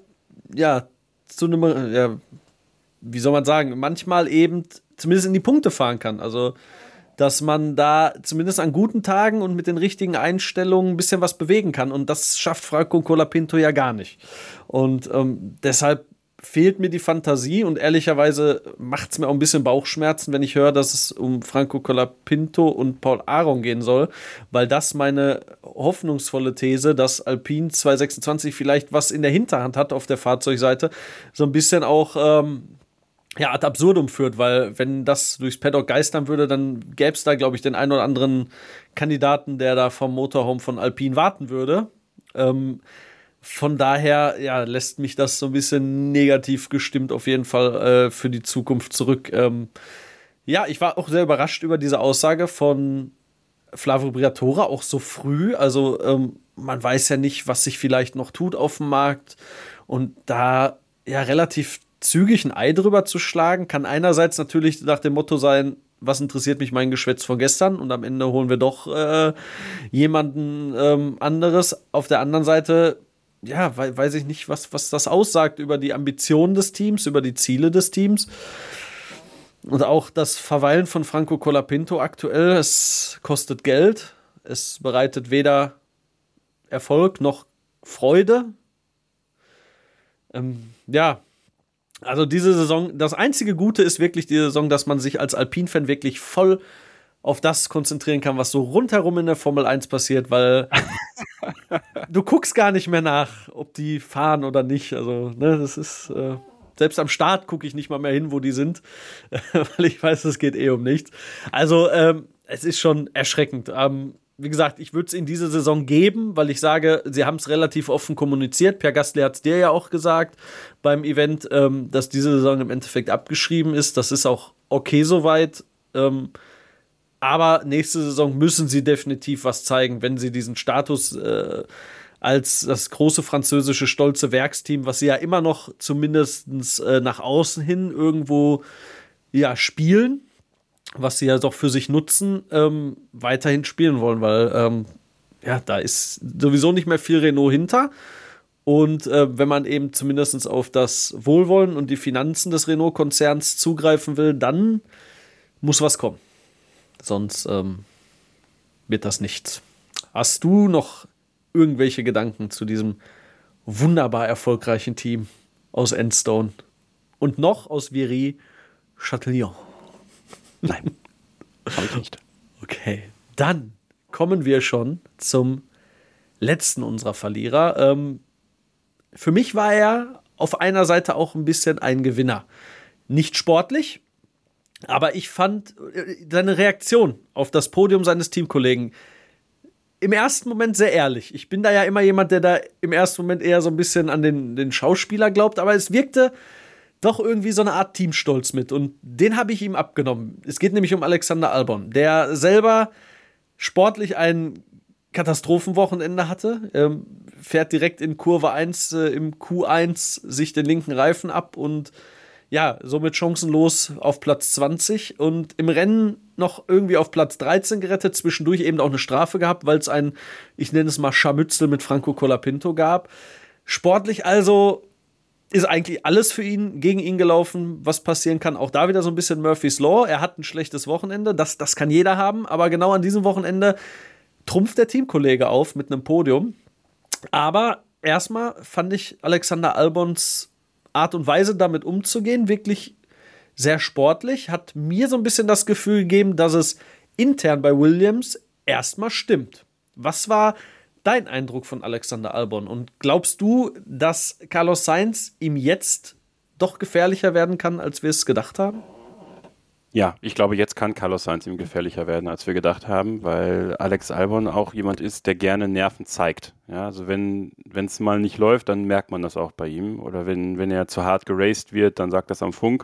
zu einem, wie soll man sagen, manchmal eben zumindest in die Punkte fahren kann. Also, dass man da zumindest an guten Tagen und mit den richtigen Einstellungen ein bisschen was bewegen kann. Und das schafft Franco Colapinto ja gar nicht. Und deshalb fehlt mir die Fantasie und ehrlicherweise macht es mir auch ein bisschen Bauchschmerzen, wenn ich höre, dass es um Franco Colapinto und Paul Aron gehen soll, weil das meine hoffnungsvolle These, dass Alpine 226 vielleicht was in der Hinterhand hat auf der Fahrzeugseite, so ein bisschen auch ad absurdum führt, weil wenn das durchs Paddock geistern würde, dann gäbe es da, glaube ich, den einen oder anderen Kandidaten, der da vom Motorhome von Alpine warten würde. Von daher, lässt mich das so ein bisschen negativ gestimmt auf jeden Fall für die Zukunft zurück. Ich war auch sehr überrascht über diese Aussage von Flavio Briatore, auch so früh. Also man weiß ja nicht, was sich vielleicht noch tut auf dem Markt. Und da relativ zügig ein Ei drüber zu schlagen. Kann einerseits natürlich nach dem Motto sein, was interessiert mich mein Geschwätz von gestern, und am Ende holen wir doch jemanden anderes. Auf der anderen Seite, ja, weiß ich nicht, was das aussagt über die Ambitionen des Teams, über die Ziele des Teams. Und auch das Verweilen von Franco Colapinto aktuell, es kostet Geld. Es bereitet weder Erfolg noch Freude. Ja, also diese Saison, das einzige Gute ist wirklich die Saison, dass man sich als Alpin-Fan wirklich voll auf das konzentrieren kann, was so rundherum in der Formel 1 passiert, weil du guckst gar nicht mehr nach, ob die fahren oder nicht. Also, ne, das ist, selbst am Start gucke ich nicht mal mehr hin, wo die sind, weil ich weiß, es geht um nichts. Also, es ist schon erschreckend. Wie gesagt, ich würde es in diese Saison geben, weil ich sage, sie haben es relativ offen kommuniziert. Pierre Gasly hat es dir ja auch gesagt beim Event, dass diese Saison im Endeffekt abgeschrieben ist. Das ist auch okay soweit. Aber nächste Saison müssen sie definitiv was zeigen, wenn sie diesen Status als das große französische stolze Werksteam, was sie ja immer noch zumindest nach außen hin irgendwo ja, spielen, was sie ja doch für sich nutzen, weiterhin spielen wollen, weil ja, da ist sowieso nicht mehr viel Renault hinter. Und wenn man eben zumindest auf das Wohlwollen und die Finanzen des Renault-Konzerns zugreifen will, dann muss was kommen. Sonst wird das nichts. Hast du noch irgendwelche Gedanken zu diesem wunderbar erfolgreichen Team aus Enstone und noch aus Viry-Châtillon? Nein, habe ich nicht. Okay, dann kommen wir schon zum letzten unserer Verlierer. Für mich war er auf einer Seite auch ein bisschen ein Gewinner. Nicht sportlich, aber ich fand seine Reaktion auf das Podium seines Teamkollegen im ersten Moment sehr ehrlich. Ich bin da ja immer jemand, der da im ersten Moment eher so ein bisschen an den Schauspieler glaubt, aber es wirkte doch irgendwie so eine Art Teamstolz mit. Und den habe ich ihm abgenommen. Es geht nämlich um Alexander Albon, der selber sportlich ein Katastrophenwochenende hatte. Fährt direkt in Kurve 1 im Q1 sich den linken Reifen ab und ja, somit chancenlos auf Platz 20. Und im Rennen noch irgendwie auf Platz 13 gerettet. Zwischendurch eben auch eine Strafe gehabt, weil es ein, ich nenne es mal, Scharmützel mit Franco Colapinto gab. Sportlich also ist eigentlich alles für ihn, gegen ihn gelaufen, was passieren kann. Auch da wieder so ein bisschen Murphy's Law. Er hat ein schlechtes Wochenende, das kann jeder haben, aber genau an diesem Wochenende trumpft der Teamkollege auf mit einem Podium. Aber erstmal fand ich Alexander Albons Art und Weise, damit umzugehen, wirklich sehr sportlich. Hat mir so ein bisschen das Gefühl gegeben, dass es intern bei Williams erstmal stimmt. Was war dein Eindruck von Alexander Albon? Und glaubst du, dass Carlos Sainz ihm jetzt doch gefährlicher werden kann, als wir es gedacht haben? Ja, ich glaube, jetzt kann Carlos Sainz ihm gefährlicher werden, als wir gedacht haben, weil Alex Albon auch jemand ist, der gerne Nerven zeigt. Ja, also wenn es mal nicht läuft, dann merkt man das auch bei ihm. Oder wenn er zu hart geraced wird, dann sagt das am Funk.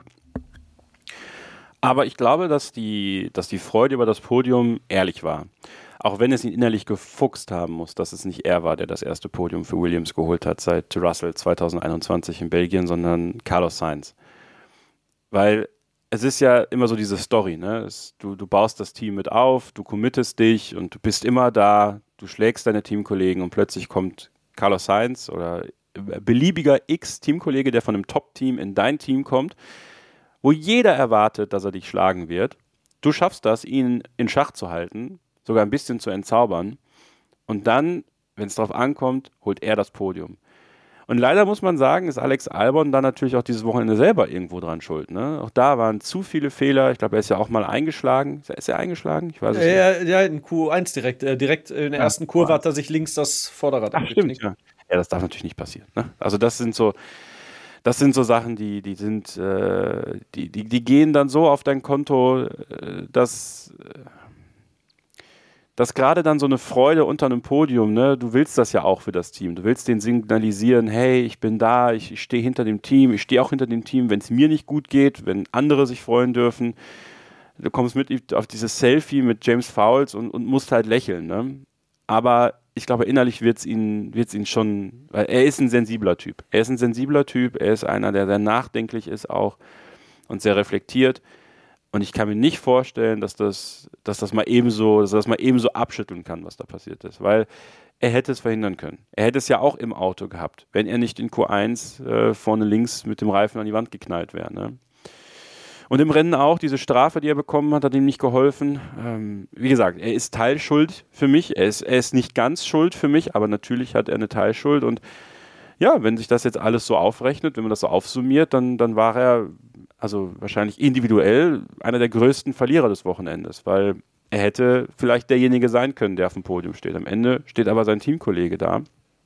Aber ich glaube, dass die Freude über das Podium ehrlich war. Auch wenn es ihn innerlich gefuchst haben muss, dass es nicht er war, der das erste Podium für Williams geholt hat seit Russell 2021 in Belgien, sondern Carlos Sainz. Weil es ist ja immer so diese Story, ne? Du baust das Team mit auf, du committest dich und du bist immer da, du schlägst deine Teamkollegen und plötzlich kommt Carlos Sainz oder beliebiger X-Teamkollege, der von einem Top-Team in dein Team kommt, wo jeder erwartet, dass er dich schlagen wird. Du schaffst das, ihn in Schach zu halten, sogar ein bisschen zu entzaubern. Und dann, wenn es drauf ankommt, holt er das Podium. Und leider muss man sagen, ist Alex Albon dann natürlich auch dieses Wochenende selber irgendwo dran schuld. Ne? Auch da waren zu viele Fehler. Ich glaube, er ist ja auch mal eingeschlagen. Ist er eingeschlagen? Ich weiß es nicht. Ja, in Q1 direkt. Direkt in der ersten Kurve hat er sich links das Vorderrad abgeknickt. Ja, das darf natürlich nicht passieren. Ne? Also das sind so Sachen, die gehen dann so auf dein Konto, dass gerade dann so eine Freude unter einem Podium, ne, du willst das ja auch für das Team. Du willst denen signalisieren, hey, ich bin da, ich stehe hinter dem Team, ich stehe auch hinter dem Team, wenn es mir nicht gut geht, wenn andere sich freuen dürfen. Du kommst mit auf dieses Selfie mit James Fowles und musst halt lächeln. Ne? Aber ich glaube, innerlich wird's ihn schon, weil er ist ein sensibler Typ. Er ist einer, der sehr nachdenklich ist auch und sehr reflektiert. Und ich kann mir nicht vorstellen, dass das mal ebenso abschütteln kann, was da passiert ist. Weil er hätte es verhindern können. Er hätte es ja auch im Auto gehabt, wenn er nicht in Q1 vorne links mit dem Reifen an die Wand geknallt wäre. Ne? Und im Rennen auch, diese Strafe, die er bekommen hat ihm nicht geholfen. Wie gesagt, er ist Teilschuld für mich. Er ist nicht ganz schuld für mich, aber natürlich hat er eine Teilschuld. Und ja, wenn sich das jetzt alles so aufrechnet, wenn man das so aufsummiert, dann war er also wahrscheinlich individuell einer der größten Verlierer des Wochenendes, weil er hätte vielleicht derjenige sein können, der auf dem Podium steht. Am Ende steht aber sein Teamkollege da.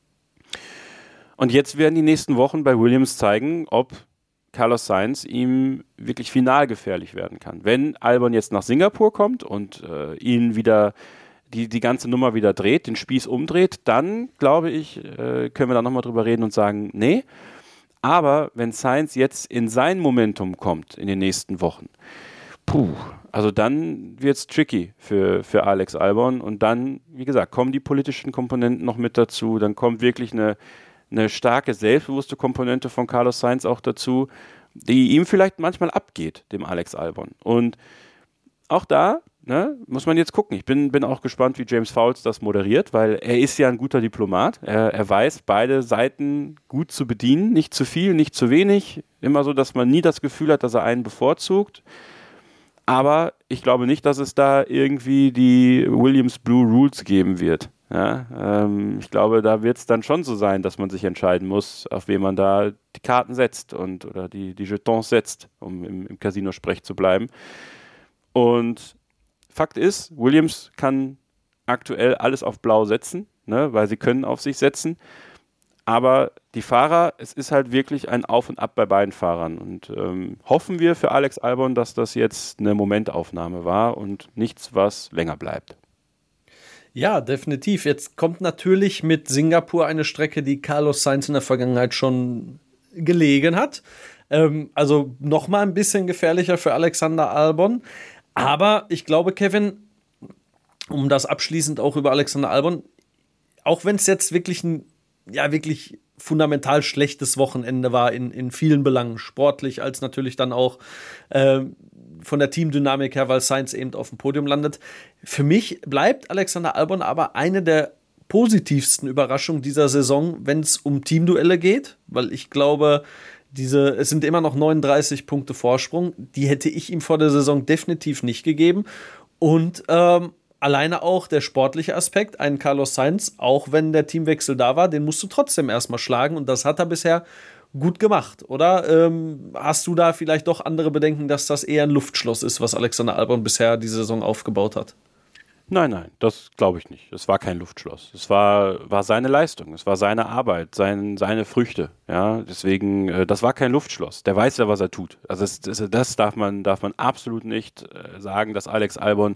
Und jetzt werden die nächsten Wochen bei Williams zeigen, ob Carlos Sainz ihm wirklich final gefährlich werden kann. Wenn Albon jetzt nach Singapur kommt und ihn wieder die ganze Nummer wieder dreht, den Spieß umdreht, dann, glaube ich, können wir da nochmal drüber reden und sagen, nee. Aber wenn Sainz jetzt in sein Momentum kommt in den nächsten Wochen, also dann wird es tricky für Alex Albon. Und dann, wie gesagt, kommen die politischen Komponenten noch mit dazu. Dann kommt wirklich eine starke, selbstbewusste Komponente von Carlos Sainz auch dazu, die ihm vielleicht manchmal abgeht, dem Alex Albon. Und auch da muss man jetzt gucken. Ich bin auch gespannt, wie James Fowles das moderiert, weil er ist ja ein guter Diplomat. Er weiß, beide Seiten gut zu bedienen. Nicht zu viel, nicht zu wenig. Immer so, dass man nie das Gefühl hat, dass er einen bevorzugt. Aber ich glaube nicht, dass es da irgendwie die Williams Blue Rules geben wird. Ja, ich glaube, da wird es dann schon so sein, dass man sich entscheiden muss, auf wen man da die Karten setzt oder die Jetons setzt, um im Casino-Sprech zu bleiben. Und Fakt ist, Williams kann aktuell alles auf Blau setzen, weil sie können auf sich setzen. Aber die Fahrer, es ist halt wirklich ein Auf und Ab bei beiden Fahrern. Und hoffen wir für Alex Albon, dass das jetzt eine Momentaufnahme war und nichts, was länger bleibt. Ja, definitiv. Jetzt kommt natürlich mit Singapur eine Strecke, die Carlos Sainz in der Vergangenheit schon gelegen hat. Also nochmal ein bisschen gefährlicher für Alexander Albon. Aber ich glaube, Kevin, um das abschließend auch über Alexander Albon, auch wenn es jetzt wirklich wirklich fundamental schlechtes Wochenende war in vielen Belangen, sportlich als natürlich dann auch von der Teamdynamik her, weil Sainz eben auf dem Podium landet. Für mich bleibt Alexander Albon aber eine der positivsten Überraschungen dieser Saison, wenn es um Teamduelle geht, weil ich glaube, es sind immer noch 39 Punkte Vorsprung, die hätte ich ihm vor der Saison definitiv nicht gegeben. Und alleine auch der sportliche Aspekt, ein Carlos Sainz, auch wenn der Teamwechsel da war, den musst du trotzdem erstmal schlagen und das hat er bisher gut gemacht, oder? Hast du da vielleicht doch andere Bedenken, dass das eher ein Luftschloss ist, was Alexander Albon bisher die Saison aufgebaut hat? Nein, das glaube ich nicht. Es war kein Luftschloss. Es war seine Leistung, es war seine Arbeit, seine Früchte. Ja, deswegen, das war kein Luftschloss. Der weiß ja, was er tut. Also das darf man absolut nicht sagen, dass Alex Albon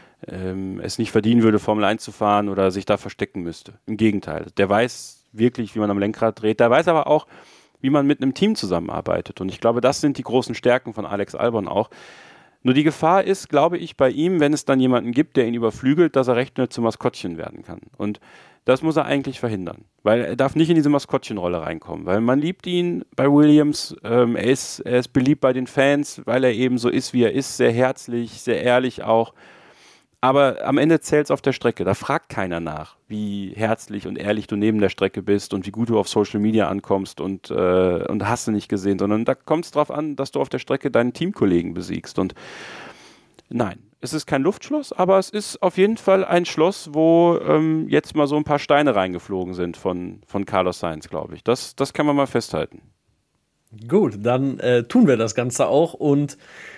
es nicht verdienen würde, Formel 1 zu fahren oder sich da verstecken müsste. Im Gegenteil. Der weiß wirklich, wie man am Lenkrad dreht. Der weiß aber auch, wie man mit einem Team zusammenarbeitet. Und ich glaube, das sind die großen Stärken von Alex Albon auch. Nur die Gefahr ist, glaube ich, bei ihm, wenn es dann jemanden gibt, der ihn überflügelt, dass er recht schnell zum Maskottchen werden kann. Und das muss er eigentlich verhindern, weil er darf nicht in diese Maskottchenrolle reinkommen, weil man liebt ihn bei Williams, er ist beliebt bei den Fans, weil er eben so ist, wie er ist, sehr herzlich, sehr ehrlich auch. Aber am Ende zählt es auf der Strecke. Da fragt keiner nach, wie herzlich und ehrlich du neben der Strecke bist und wie gut du auf Social Media ankommst und hast du nicht gesehen, sondern da kommt es drauf an, dass du auf der Strecke deinen Teamkollegen besiegst. Und nein, es ist kein Luftschloss, aber es ist auf jeden Fall ein Schloss, wo jetzt mal so ein paar Steine reingeflogen sind von Carlos Sainz, glaube ich. Das kann man mal festhalten. Gut, dann tun wir das Ganze auch und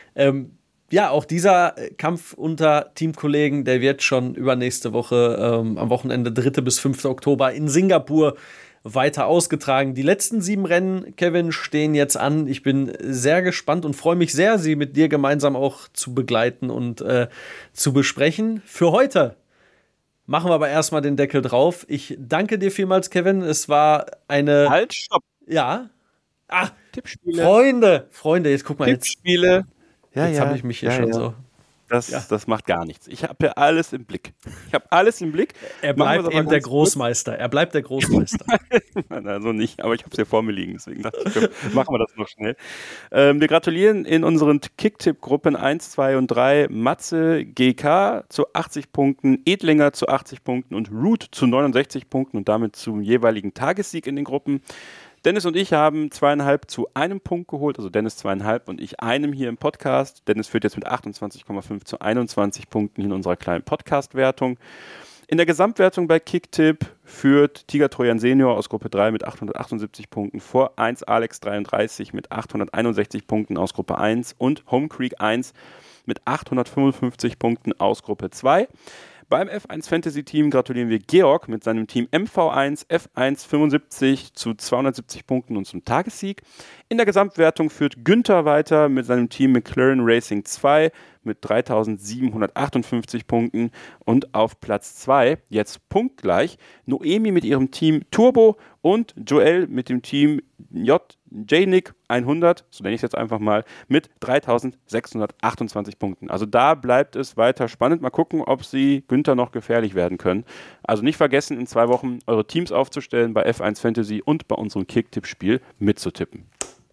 ja, auch dieser Kampf unter Teamkollegen, der wird schon übernächste Woche am Wochenende 3. bis 5. Oktober in Singapur weiter ausgetragen. Die letzten 7 Rennen, Kevin, stehen jetzt an. Ich bin sehr gespannt und freue mich sehr, sie mit dir gemeinsam auch zu begleiten und zu besprechen. Für heute machen wir aber erstmal den Deckel drauf. Ich danke dir vielmals, Kevin. Es war eine... Halt, stopp! Ja. Tippspiele. Freunde, jetzt guck mal. Tippspiele. Jetzt habe ich mich hier schon so. Das macht gar nichts. Ich habe ja alles im Blick. Er bleibt eben der Großmeister. Er bleibt der Großmeister. Also nicht, aber ich habe es ja vor mir liegen, deswegen dachte ich, machen wir das noch schnell. Wir gratulieren in unseren Kicktipp-Gruppen 1, 2 und 3 Matze GK zu 80 Punkten, Edlinger zu 80 Punkten und Root zu 69 Punkten und damit zum jeweiligen Tagessieg in den Gruppen. Dennis und ich haben 2,5 zu 1 Punkt geholt, also Dennis 2,5 und ich einem hier im Podcast. Dennis führt jetzt mit 28,5 zu 21 Punkten in unserer kleinen Podcast-Wertung. In der Gesamtwertung bei Kicktipp führt Tiger Trojan Senior aus Gruppe 3 mit 878 Punkten vor 1 Alex 33 mit 861 Punkten aus Gruppe 1 und Home Creek 1 mit 855 Punkten aus Gruppe 2. Beim F1 Fantasy Team gratulieren wir Georg mit seinem Team MV1 F1 75 zu 270 Punkten und zum Tagessieg. In der Gesamtwertung führt Günther weiter mit seinem Team McLaren Racing 2 mit 3758 Punkten und auf Platz 2, jetzt punktgleich, Noemi mit ihrem Team Turbo und Joel mit dem Team JNIC 100, so nenne ich es jetzt einfach mal, mit 3628 Punkten. Also da bleibt es weiter spannend. Mal gucken, ob sie Günther noch gefährlich werden können. Also nicht vergessen, in 2 Wochen eure Teams aufzustellen bei F1 Fantasy und bei unserem Kicktipp-Spiel mitzutippen.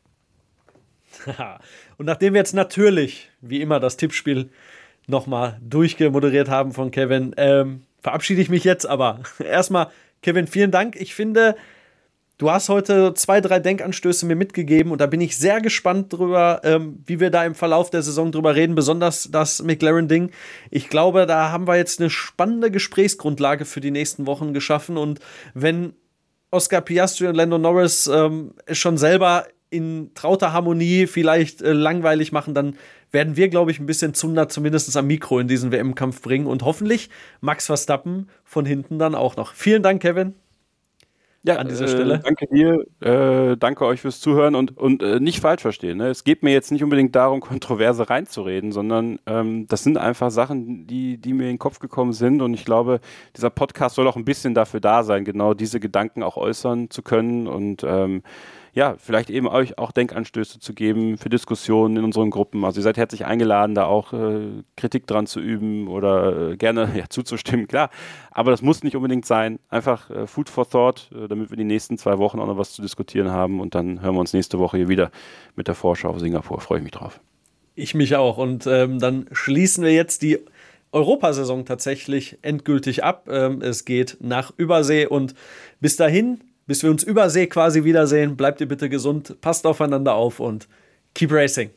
Und nachdem wir jetzt natürlich, wie immer, das Tippspiel nochmal durchgemoderiert haben von Kevin, verabschiede ich mich jetzt aber. Erstmal, Kevin, vielen Dank. Ich finde, du hast heute 2, 3 Denkanstöße mir mitgegeben und da bin ich sehr gespannt drüber, wie wir da im Verlauf der Saison drüber reden, besonders das McLaren-Ding. Ich glaube, da haben wir jetzt eine spannende Gesprächsgrundlage für die nächsten Wochen geschaffen und wenn Oscar Piastri und Lando Norris schon selber in trauter Harmonie vielleicht langweilig machen, dann werden wir, glaube ich, ein bisschen Zunder zumindest am Mikro in diesen WM-Kampf bringen und hoffentlich Max Verstappen von hinten dann auch noch. Vielen Dank, Kevin. Ja, an dieser Stelle. Danke dir, danke euch fürs Zuhören und nicht falsch verstehen. Ne? Es geht mir jetzt nicht unbedingt darum, Kontroverse reinzureden, sondern das sind einfach Sachen, die mir in den Kopf gekommen sind und ich glaube, dieser Podcast soll auch ein bisschen dafür da sein, genau diese Gedanken auch äußern zu können und ja, vielleicht eben euch auch Denkanstöße zu geben für Diskussionen in unseren Gruppen. Also ihr seid herzlich eingeladen, da auch Kritik dran zu üben oder gerne zuzustimmen, klar. Aber das muss nicht unbedingt sein. Einfach Food for Thought, damit wir die nächsten 2 Wochen auch noch was zu diskutieren haben. Und dann hören wir uns nächste Woche hier wieder mit der Vorschau auf Singapur. Freue ich mich drauf. Ich mich auch. Und dann schließen wir jetzt die Europasaison tatsächlich endgültig ab. Es geht nach Übersee und bis dahin, bis wir uns übersee quasi wiedersehen, bleibt ihr bitte gesund, passt aufeinander auf und keep racing.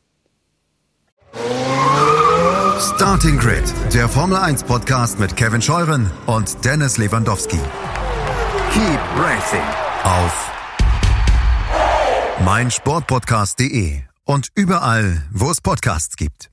Starting Grid, der Formel 1 Podcast mit Kevin Scheuren und Dennis Lewandowski. Keep racing auf meinsportpodcast.de und überall, wo es Podcasts gibt.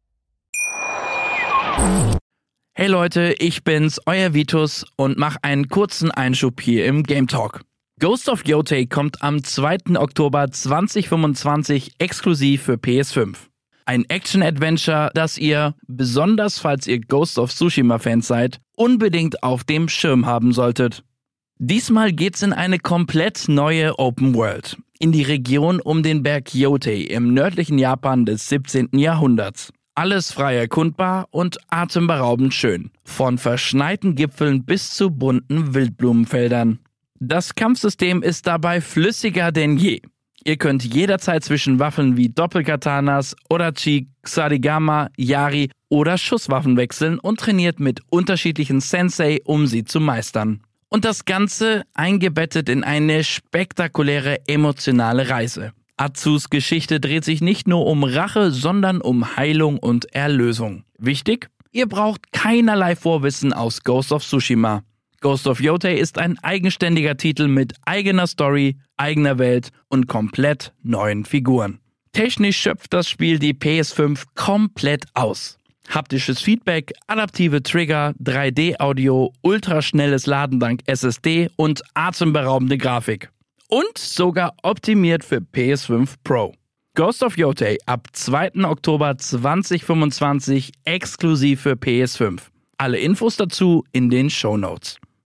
Hey Leute, ich bin's, euer Vitus und mach einen kurzen Einschub hier im Game Talk. Ghost of Yotei kommt am 2. Oktober 2025 exklusiv für PS5. Ein Action-Adventure, das ihr, besonders falls ihr Ghost of Tsushima-Fans seid, unbedingt auf dem Schirm haben solltet. Diesmal geht's in eine komplett neue Open World, in die Region um den Berg Yotei im nördlichen Japan des 17. Jahrhunderts. Alles frei erkundbar und atemberaubend schön. Von verschneiten Gipfeln bis zu bunten Wildblumenfeldern. Das Kampfsystem ist dabei flüssiger denn je. Ihr könnt jederzeit zwischen Waffen wie Doppelkatanas, Odachi, Ksarigama, Yari oder Schusswaffen wechseln und trainiert mit unterschiedlichen Sensei, um sie zu meistern. Und das Ganze eingebettet in eine spektakuläre emotionale Reise. Atsus Geschichte dreht sich nicht nur um Rache, sondern um Heilung und Erlösung. Wichtig? Ihr braucht keinerlei Vorwissen aus Ghost of Tsushima. Ghost of Yotei ist ein eigenständiger Titel mit eigener Story, eigener Welt und komplett neuen Figuren. Technisch schöpft das Spiel die PS5 komplett aus. Haptisches Feedback, adaptive Trigger, 3D-Audio, ultraschnelles Laden dank SSD und atemberaubende Grafik. Und sogar optimiert für PS5 Pro. Ghost of Yotei ab 2. Oktober 2025 exklusiv für PS5. Alle Infos dazu in den Shownotes.